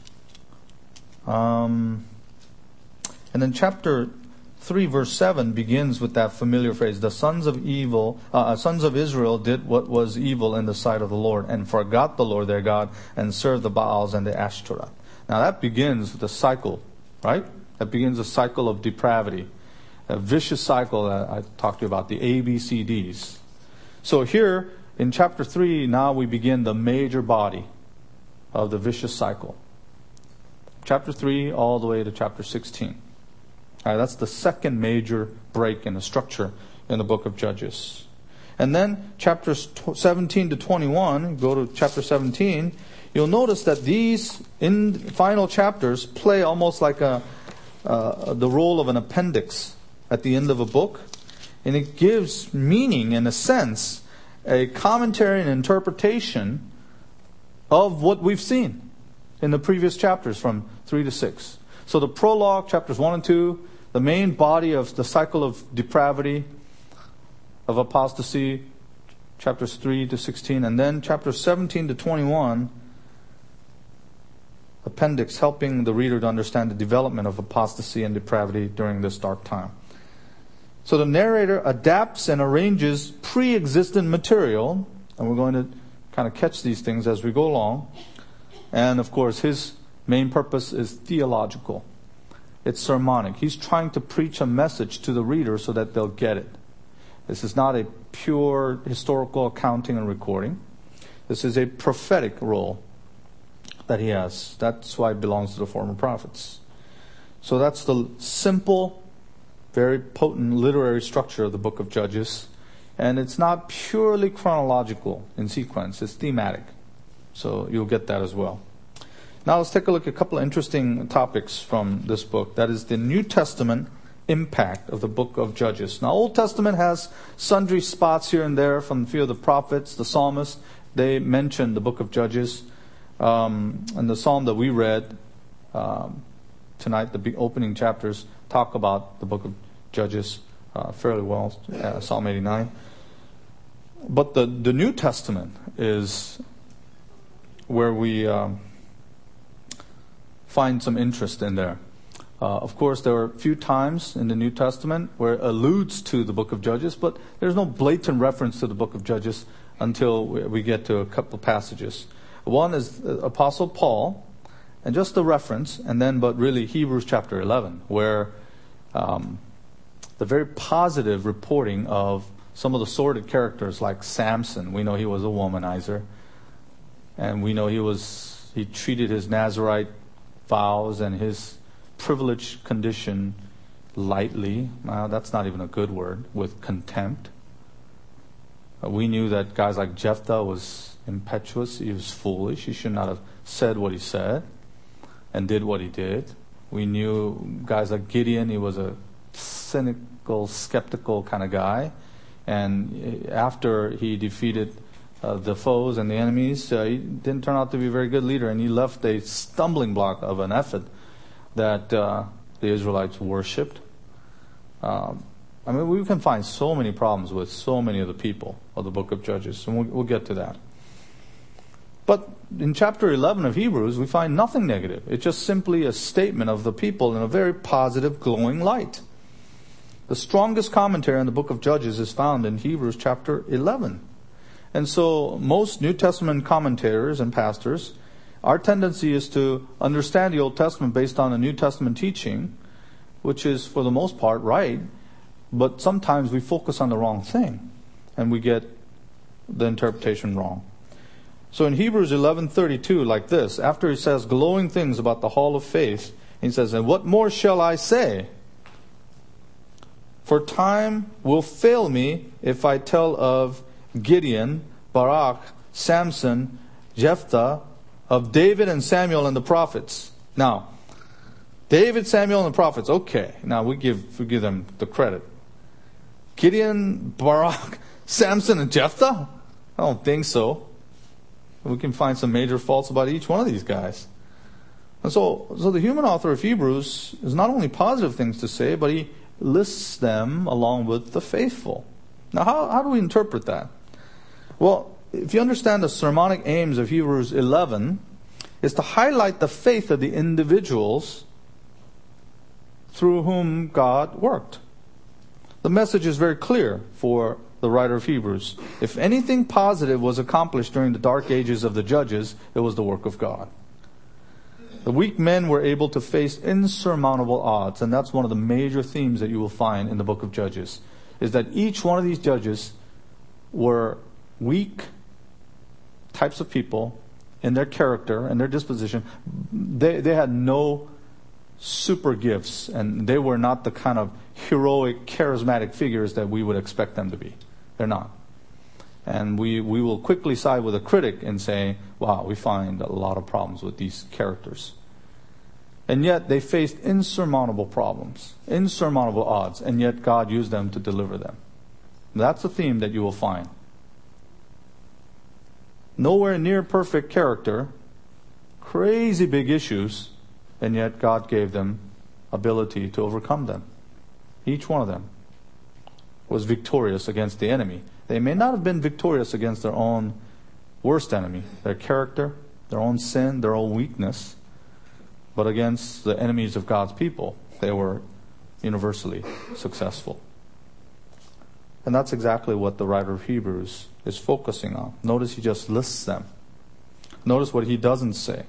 Um, and then chapter three, verse seven begins with that familiar phrase: the sons of evil, uh, sons of Israel did what was evil in the sight of the Lord, and forgot the Lord their God, and served the Baals and the Ashtoreth. Now that begins the cycle, right? That begins a cycle of depravity, a vicious cycle that I talked to you about, the A B C Ds. So here in chapter three, now we begin the major body of the vicious cycle. Chapter three all the way to chapter sixteen. All right, that's the second major break in the structure in the book of Judges. And then chapters seventeen to twenty-one, go to chapter seventeen, you'll notice that these in final chapters play almost like a uh, the role of an appendix at the end of a book. And it gives meaning, in a sense, a commentary and interpretation of what we've seen in the previous chapters from three to six. So the prologue, chapters one and two, the main body of the cycle of depravity, of apostasy, chapters three to sixteen, and then chapters seventeen to twenty-one, appendix helping the reader to understand the development of apostasy and depravity during this dark time. So the narrator adapts and arranges pre-existent material, and we're going to kind of catch these things as we go along. And of course, his main purpose is theological. It's sermonic. He's trying to preach a message to the reader so that they'll get it. This is not a pure historical accounting and recording. This is a prophetic role that he has. That's why it belongs to the former prophets. So that's the simple, very potent literary structure of the book of Judges. And it's not purely chronological in sequence. It's thematic. So you'll get that as well. Now let's take a look at a couple of interesting topics from this book. That is the New Testament impact of the book of Judges. Now, Old Testament has sundry spots here and there from a few of the prophets, the psalmists. They mention the book of Judges. Um, and the psalm that we read um, tonight, the opening chapters, talk about the book of Judges uh, fairly well, uh, Psalm eighty-nine. But the, the New Testament is where we um, find some interest in there. Uh, of course, there are a few times in the New Testament where it alludes to the book of Judges, but there's no blatant reference to the book of Judges until we, we get to a couple of passages. One is Apostle Paul, and just the reference, and then but really Hebrews chapter eleven, where um, the very positive reporting of some of the sordid characters like Samson. We know he was a womanizer, and we know he was he treated his Nazirite vows and his privileged condition lightly. Now, that's not even a good word, with contempt. Uh, we knew that guys like Jephthah was impetuous. He was foolish. He should not have said what he said and did what he did. We knew guys like Gideon. He was a cynical, skeptical kind of guy. And after he defeated uh, the foes and the enemies, uh, he didn't turn out to be a very good leader. And he left a stumbling block of an effort that uh, the Israelites worshipped. Um, I mean, we can find so many problems with so many of the people of the book of Judges, and we'll, we'll get to that. But in chapter eleven of Hebrews, we find nothing negative. It's just simply a statement of the people in a very positive, glowing light. The strongest commentary on the book of Judges is found in Hebrews chapter eleven. And so most New Testament commentators and pastors, our tendency is to understand the Old Testament based on the New Testament teaching, which is for the most part right, but sometimes we focus on the wrong thing and we get the interpretation wrong. So in Hebrews eleven thirty-two, like this, after he says glowing things about the hall of faith, he says, "And what more shall I say? For time will fail me if I tell of Gideon, Barak, Samson, Jephthah, of David and Samuel and the prophets." Now, David, Samuel, and the prophets, okay. Now we give we give them the credit. Gideon, Barak, Samson, and Jephthah? I don't think so. We can find some major faults about each one of these guys. And so, so the human author of Hebrews is not only positive things to say, but he lists them along with the faithful. Now, how, how do we interpret that? Well, if you understand the sermonic aims of Hebrews eleven, is to highlight the faith of the individuals through whom God worked. The message is very clear for the writer of Hebrews. If anything positive was accomplished during the dark ages of the judges, it was the work of God. The weak men were able to face insurmountable odds, and that's one of the major themes that you will find in the book of Judges, is that each one of these judges were weak types of people in their character and their disposition. They, they had no super gifts, and they were not the kind of heroic, charismatic figures that we would expect them to be. They're not. And we, we will quickly side with a critic and say, wow, we find a lot of problems with these characters. And yet they faced insurmountable problems, insurmountable odds, and yet God used them to deliver them. That's a theme that you will find. Nowhere near perfect character, crazy big issues, and yet God gave them ability to overcome them. Each one of them was victorious against the enemy. They may not have been victorious against their own worst enemy, their character, their own sin, their own weakness, but against the enemies of God's people, they were universally successful. And that's exactly what the writer of Hebrews is focusing on. Notice he just lists them. Notice what he doesn't say.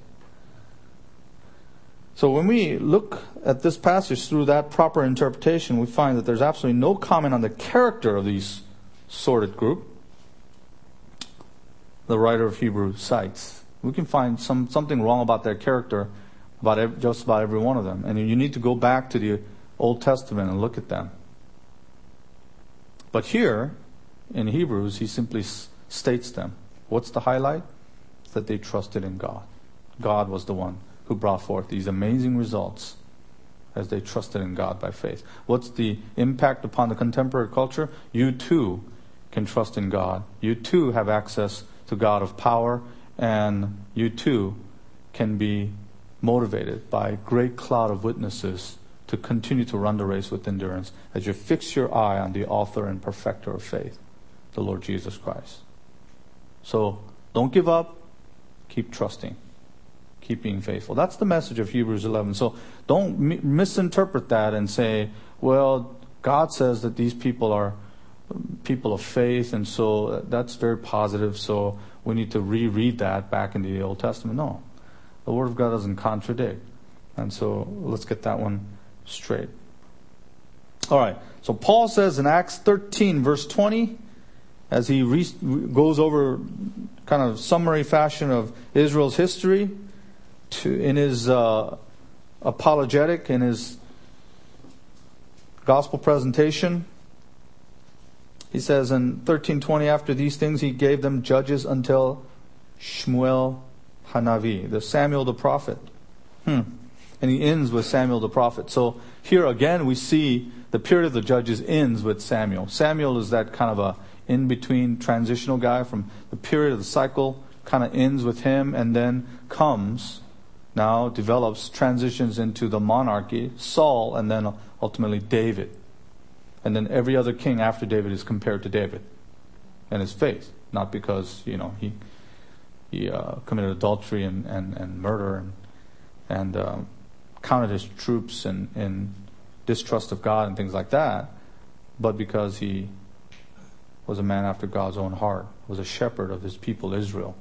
So when we look at this passage through that proper interpretation, we find that there's absolutely no comment on the character of these sordid group the writer of Hebrews cites. We can find some something wrong about their character about every, just about every one of them. And you need to go back to the Old Testament and look at them. But here, in Hebrews, he simply s- states them. What's the highlight? That they trusted in God. God was the one who brought forth these amazing results as they trusted in God by faith. What's the impact upon the contemporary culture? You too can trust in God. You too have access to God of power, and you too can be motivated by a great cloud of witnesses to continue to run the race with endurance as you fix your eye on the author and perfecter of faith, the Lord Jesus Christ. So don't give up. Keep trusting. Keep being faithful. That's the message of Hebrews eleven. So don't mi- misinterpret that and say, well, God says that these people are people of faith, and so that's very positive, so we need to reread that back in the Old Testament. No. The Word of God doesn't contradict. And so let's get that one straight. All right. So Paul says in Acts thirteen, verse twenty, as he re- goes over kind of summary fashion of Israel's history, to in his uh, apologetic, in his gospel presentation, he says in thirteen twenty, after these things he gave them judges until Shmuel Hanavi, the Samuel the prophet. Hmm. And he ends with Samuel the prophet. So here again we see the period of the judges ends with Samuel. Samuel is that kind of a in-between transitional guy from the period of the cycle, kind of ends with him, and then comes, now develops, transitions into the monarchy, Saul, and then ultimately David. And then every other king after David is compared to David and his faith. Not because, you know, he he uh, committed adultery and, and, and murder and, and uh, counted his troops in, in distrust of God and things like that, but because he was a man after God's own heart, was a shepherd of his people Israel.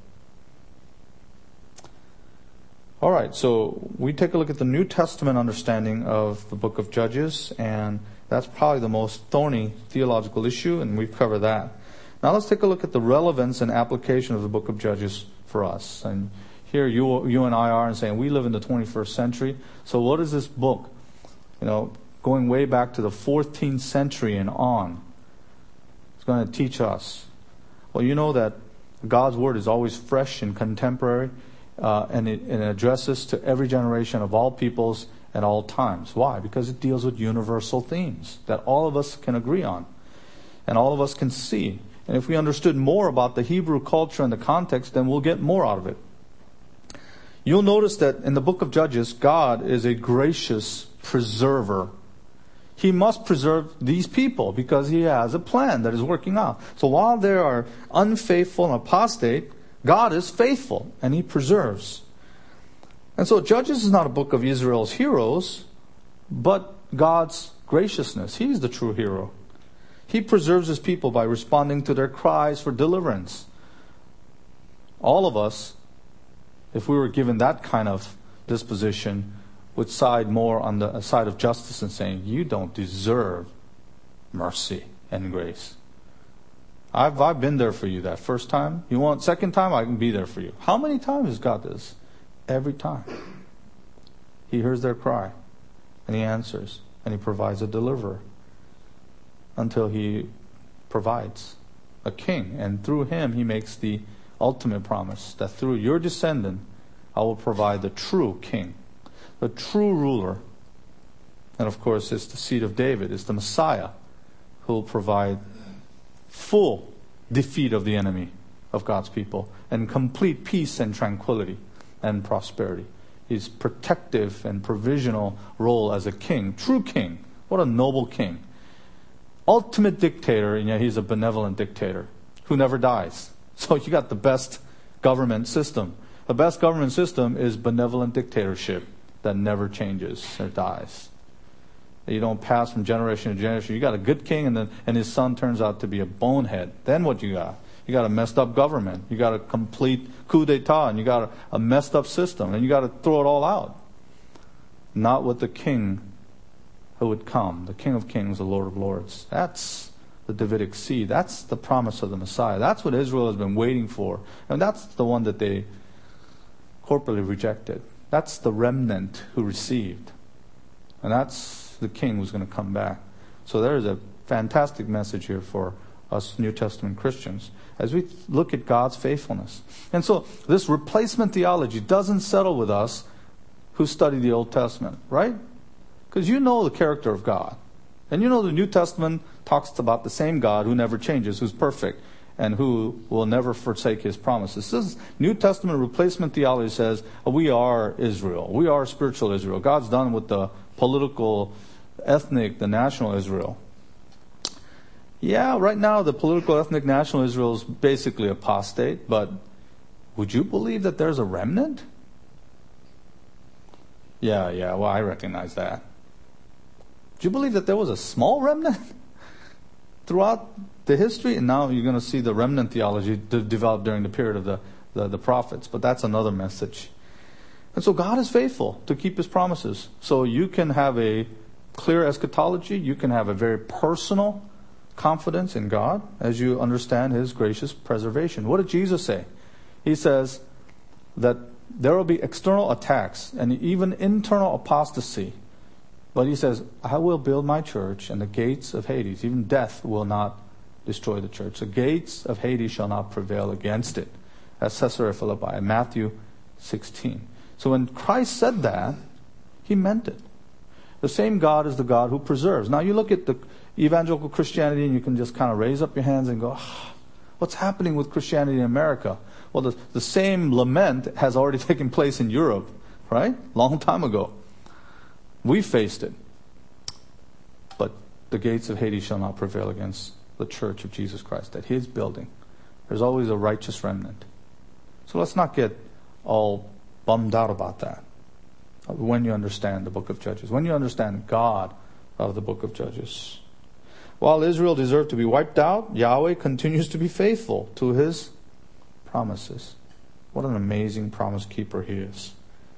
All right, so we take a look at the New Testament understanding of the book of Judges, and that's probably the most thorny theological issue, and we've covered that. Now let's take a look at the relevance and application of the book of Judges for us. And here you you and I are and saying we live in the twenty-first century. So what is this book? You know, going way back to the fourteenth century and on. It's going to teach us. Well, you know that God's word is always fresh and contemporary, uh, and, it, and it addresses to every generation of all peoples at all times. Why? Because it deals with universal themes that all of us can agree on and all of us can see. And if we understood more about the Hebrew culture and the context, then we'll get more out of it. You'll notice that in the book of Judges, God is a gracious preserver. He must preserve these people because he has a plan that is working out. So while they are unfaithful and apostate, God is faithful and he preserves. And so Judges is not a book of Israel's heroes, but God's graciousness. He's the true hero. He preserves his people by responding to their cries for deliverance. All of us, if we were given that kind of disposition, would side more on the side of justice and saying, you don't deserve mercy and grace. I've I've been there for you that first time. You want second time, I can be there for you. How many times has God this? Every time. He hears their cry and he answers and he provides a deliverer until he provides a king, and through him he makes the ultimate promise that through your descendant I will provide the true king, the true ruler. And of course it's the seed of David, it's the Messiah who will provide full defeat of the enemy of God's people and complete peace and tranquility and prosperity. His protective and provisional role as a king, true king. What a noble king. Ultimate dictator, and yet he's a benevolent dictator who never dies. So you got the best government system. The best government system is benevolent dictatorship that never changes or dies. You don't pass from generation to generation. You got a good king, and then and his son turns out to be a bonehead. Then what you got? You got a messed up government. You got a complete coup d'etat, and you got a, a messed up system, and you got to throw it all out. Not with the king who would come, the King of Kings, the Lord of Lords. That's the Davidic seed. That's the promise of the Messiah. That's what Israel has been waiting for. And that's the one that they corporately rejected. That's the remnant who received. And that's the king who's going to come back. So there is a fantastic message here for us New Testament Christians as we look at God's faithfulness. And so this replacement theology doesn't settle with us who study the Old Testament, right? Because you know the character of God. And you know the New Testament talks about the same God who never changes, who's perfect, and who will never forsake his promises. This New Testament replacement theology says, we are Israel. We are spiritual Israel. God's done with the political, ethnic, the national Israel. Yeah, right now the political, ethnic, national Israel is basically apostate, but would you believe that there's a remnant? Yeah, yeah, well, I recognize that. Do you believe that there was a small remnant throughout the history? And now you're going to see the remnant theology de- develop during the period of the, the, the prophets. But that's another message. And so God is faithful to keep his promises. So you can have a clear eschatology. You can have a very personal confidence in God as you understand his gracious preservation. What did Jesus say? He says that there will be external attacks and even internal apostasy. But he says, I will build my church, and the gates of Hades, even death, will not destroy the church. The gates of Hades shall not prevail against it. at Caesarea Philippi, Matthew sixteen. So when Christ said that, he meant it. The same God is the God who preserves. Now you look at the evangelical Christianity and you can just kind of raise up your hands and go, oh, what's happening with Christianity in America? Well, the, the same lament has already taken place in Europe, right? Long time ago. We faced it. But the gates of Hades shall not prevail against the church of Jesus Christ, that His building. There's always a righteous remnant. So let's not get all bummed out about that. When you understand the book of Judges, when you understand God of the book of Judges. While Israel deserved to be wiped out, Yahweh continues to be faithful to His promises. What an amazing promise keeper He is.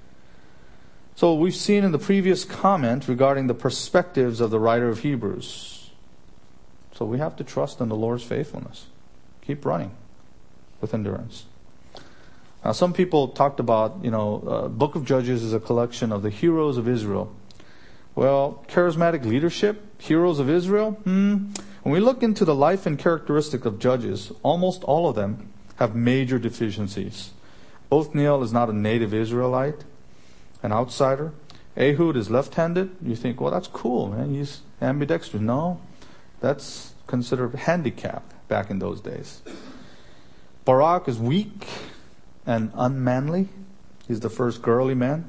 So we've seen in the previous comment regarding the perspectives of the writer of Hebrews. So we have to trust in the Lord's faithfulness. Keep running with endurance. Now, some people talked about, you know, uh, Book of Judges is a collection of the heroes of Israel. Well, charismatic leadership, heroes of Israel, hmm. When we look into the life and characteristic of Judges, almost all of them have major deficiencies. Othniel is not a native Israelite, an outsider. Ehud is left-handed. You think, well, that's cool, man. He's ambidextrous. No, that's considered handicapped back in those days. Barak is weak and unmanly. He's the first girly man.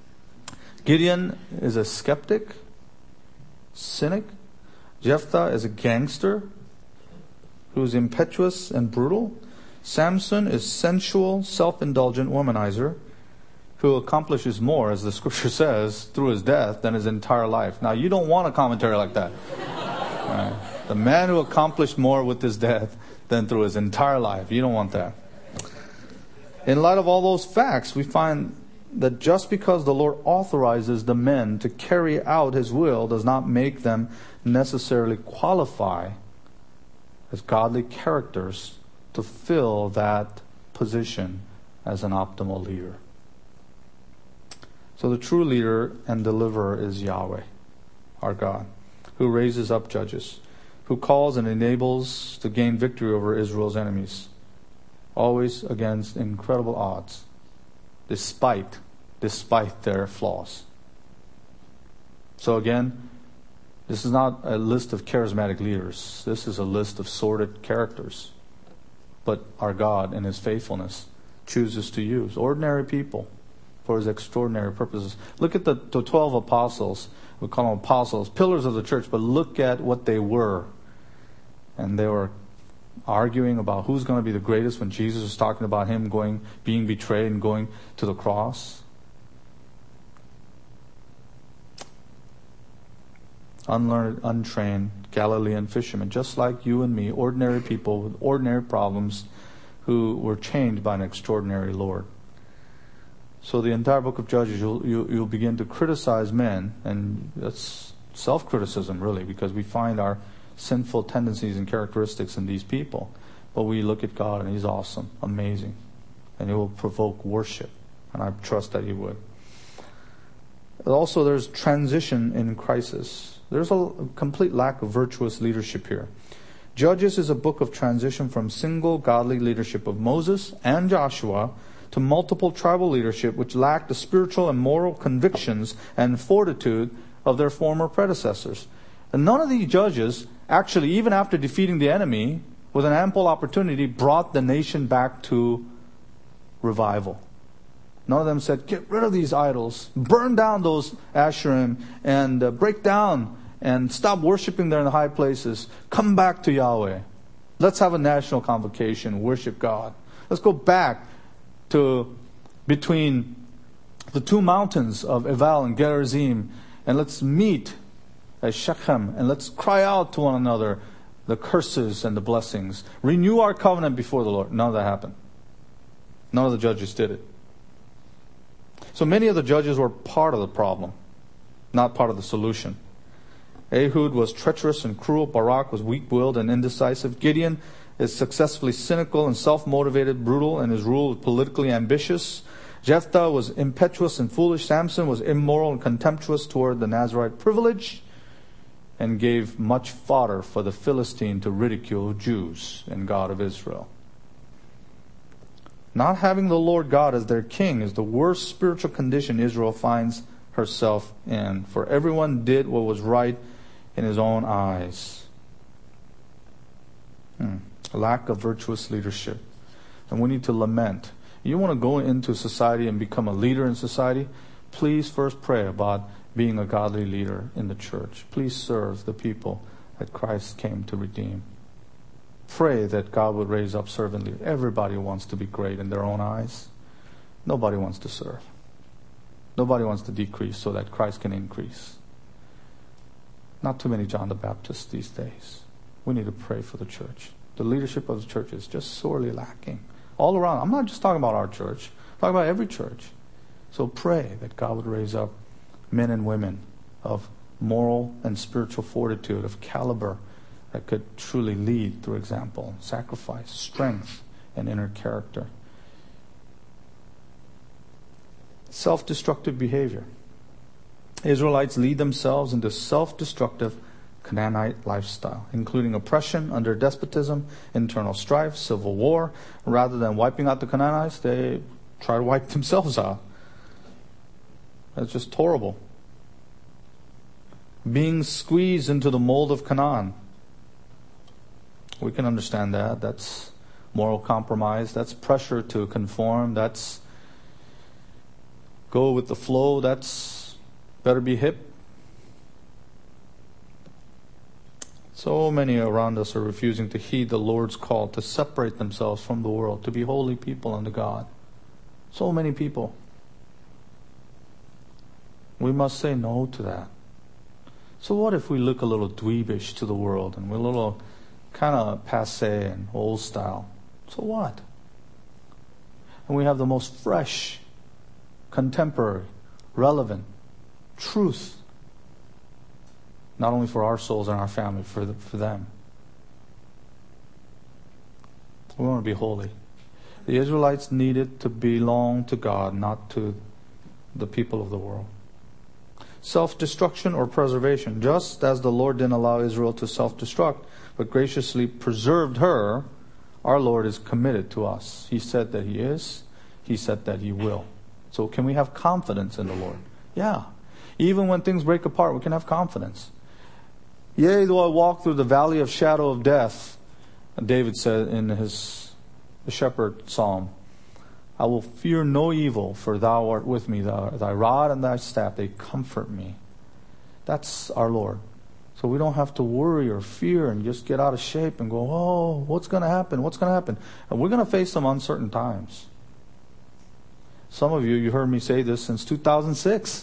Gideon is a skeptic, cynic. Jephthah is a gangster who is impetuous and brutal. Samson is sensual, self-indulgent womanizer who accomplishes more, as the scripture says, through his death than his entire life. Now, you don't want a commentary like that. Right? The man who accomplished more with his death than through his entire life. You don't want that. In light of all those facts, we find that just because the Lord authorizes the men to carry out His will does not make them necessarily qualify as godly characters to fill that position as an optimal leader. So the true leader and deliverer is Yahweh, our God, who raises up judges, who calls and enables to gain victory over Israel's enemies, always against incredible odds, despite, despite their flaws. So again, this is not a list of charismatic leaders. This is a list of sordid characters. But our God, in His faithfulness, chooses to use ordinary people for His extraordinary purposes. Look at the, the twelve apostles. We call them apostles, pillars of the church, but look at what they were. And they were arguing about who's going to be the greatest when Jesus was talking about Him going, being betrayed and going to the cross. Unlearned, untrained Galilean fishermen, just like you and me, ordinary people with ordinary problems who were changed by an extraordinary Lord. So the entire book of Judges, you'll, you'll, you'll begin to criticize men, and that's self-criticism really, because we find our sinful tendencies and characteristics in these people. But we look at God and He's awesome, amazing, and He will provoke worship, and I trust that He would. Also, there's transition in crisis. There's a complete lack of virtuous leadership here. Judges is a book of transition from single godly leadership of Moses and Joshua to multiple tribal leadership which lacked the spiritual and moral convictions and fortitude of their former predecessors. And none of these judges, actually, even after defeating the enemy with an ample opportunity, brought the nation back to revival. None of them said, get rid of these idols, burn down those Asherim, and uh, break down and stop worshiping there in the high places. Come back to Yahweh. Let's have a national convocation, worship God. Let's go back to between the two mountains of Eval and Gerizim, and let's meet at Shechem, and let's cry out to one another the curses and the blessings. Renew our covenant before the Lord. None of that happened. None of the judges did it. So many of the judges were part of the problem, not part of the solution. Ehud was treacherous and cruel. Barak was weak-willed and indecisive. Gideon is successfully cynical and self-motivated, brutal, and his rule was politically ambitious. Jephthah was impetuous and foolish. Samson was immoral and contemptuous toward the Nazirite privilege and gave much fodder for the Philistine to ridicule Jews and God of Israel. Not having the Lord God as their king is the worst spiritual condition Israel finds herself in. For everyone did what was right in his own eyes. Hmm. A lack of virtuous leadership. And we need to lament. You want to go into society and become a leader in society? Please first pray about being a godly leader in the church. Please serve the people that Christ came to redeem. Pray that God would raise up servant leaders. Everybody wants to be great in their own eyes. Nobody wants to serve. Nobody wants to decrease so that Christ can increase. Not too many John the Baptists these days. We need to pray for the church. The leadership of the church is just sorely lacking. All around. I'm not just talking about our church. I'm talking about every church. So pray that God would raise up men and women of moral and spiritual fortitude, of caliber, that could truly lead through example, sacrifice, strength, and inner character. Self-destructive behavior. Israelites lead themselves into self-destructive Canaanite lifestyle, including oppression under despotism, internal strife, civil war. Rather than wiping out the Canaanites, they try to wipe themselves out. That's just horrible. Being squeezed into the mold of Canaan. We can understand that. That's moral compromise. That's pressure to conform. That's go with the flow. That's better be hip. So many around us are refusing to heed the Lord's call to separate themselves from the world, to be holy people unto God. So many people. We must say no to that. So what if we look a little dweebish to the world and we're a little kind of passé and old style? So what? And we have the most fresh, contemporary, relevant truth, not only for our souls and our family, for the, for them. We want to be holy. The Israelites needed to belong to God, not to the people of the world. Self-destruction or preservation. Just as the Lord didn't allow Israel to self-destruct, but graciously preserved her, our Lord is committed to us. He said that He is. He said that He will. So can we have confidence in the Lord? Yeah. Even when things break apart, we can have confidence. Yea, though I walk through the valley of shadow of death, David said in his the shepherd psalm, I will fear no evil, for thou art with me. Thy, thy rod and thy staff, they comfort me. That's our Lord. So we don't have to worry or fear and just get out of shape and go, oh, what's going to happen? What's going to happen? And we're going to face some uncertain times. Some of you, you heard me say this since two thousand six.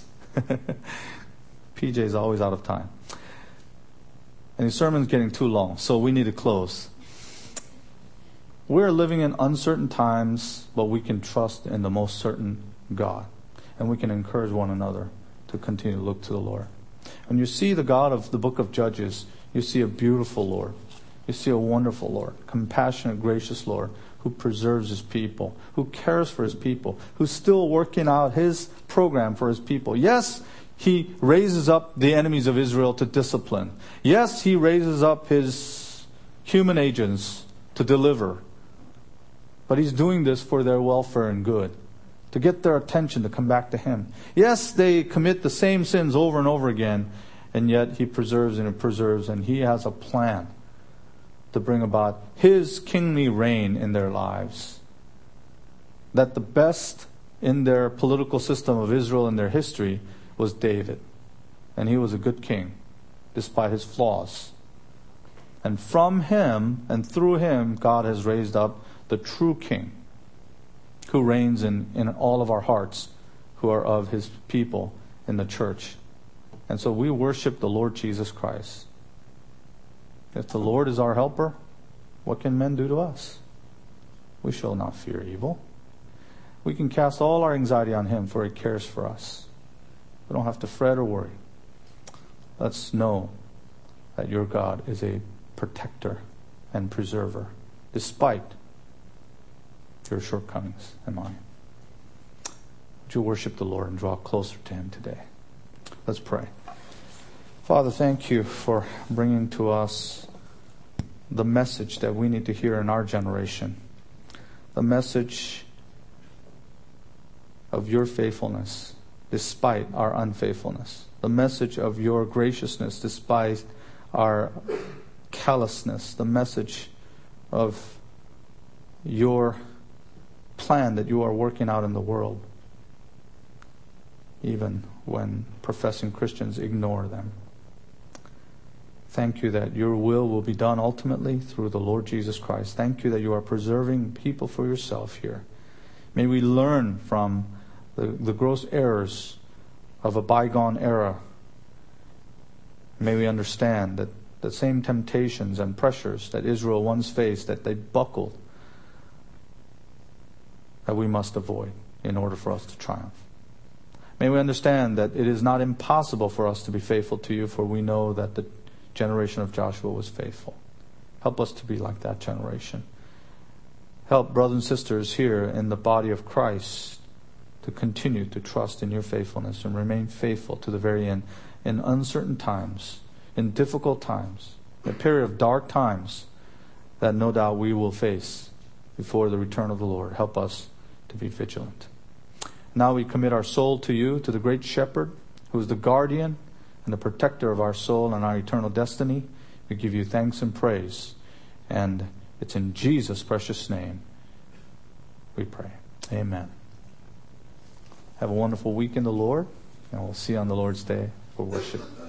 P J's always out of time. And his sermon's getting too long, so we need to close. We're living in uncertain times, but we can trust in the most certain God. And we can encourage one another to continue to look to the Lord. When you see the God of the book of Judges, you see a beautiful Lord. You see a wonderful Lord, compassionate, gracious Lord, who preserves His people, who cares for His people, who's still working out His program for His people. Yes, He raises up the enemies of Israel to discipline. Yes, He raises up His human agents to deliver. But He's doing this for their welfare and good, to get their attention to come back to Him. Yes, they commit the same sins over and over again, and yet He preserves and He preserves, and He has a plan to bring about His kingly reign in their lives. That the best in their political system of Israel in their history was David. And he was a good king, despite his flaws. And from him and through him, God has raised up the true king, who reigns in, in all of our hearts, who are of His people in the church. And so we worship the Lord Jesus Christ. If the Lord is our helper, what can men do to us? We shall not fear evil. We can cast all our anxiety on Him, for He cares for us. We don't have to fret or worry. Let's know that your God is a protector and preserver, despite your shortcomings and mine. Would you worship the Lord and draw closer to Him today? Let's pray. Father, thank You for bringing to us the message that we need to hear in our generation. The message of your faithfulness despite our unfaithfulness. The message of your graciousness despite our callousness. The message of your plan that you are working out in the world, even when professing Christians ignore them. Thank you that your will will be done ultimately through the Lord Jesus Christ. Thank you that you are preserving people for yourself here. May we learn from the, the gross errors of a bygone era. May we understand that the same temptations and pressures that Israel once faced, that they buckled, that we must avoid in order for us to triumph. May we understand that it is not impossible for us to be faithful to you, for we know that the generation of Joshua was faithful. Help us to be like that generation. Help brothers and sisters here in the body of Christ to continue to trust in your faithfulness and remain faithful to the very end in uncertain times, in difficult times, in a period of dark times that no doubt we will face before the return of the Lord. Help us to be vigilant. Now we commit our soul to you, to the great shepherd, who is the guardian and the protector of our soul and our eternal destiny. We give you thanks and praise. And it's in Jesus' precious name we pray. Amen. Have a wonderful week in the Lord, and we'll see you on the Lord's Day for worship.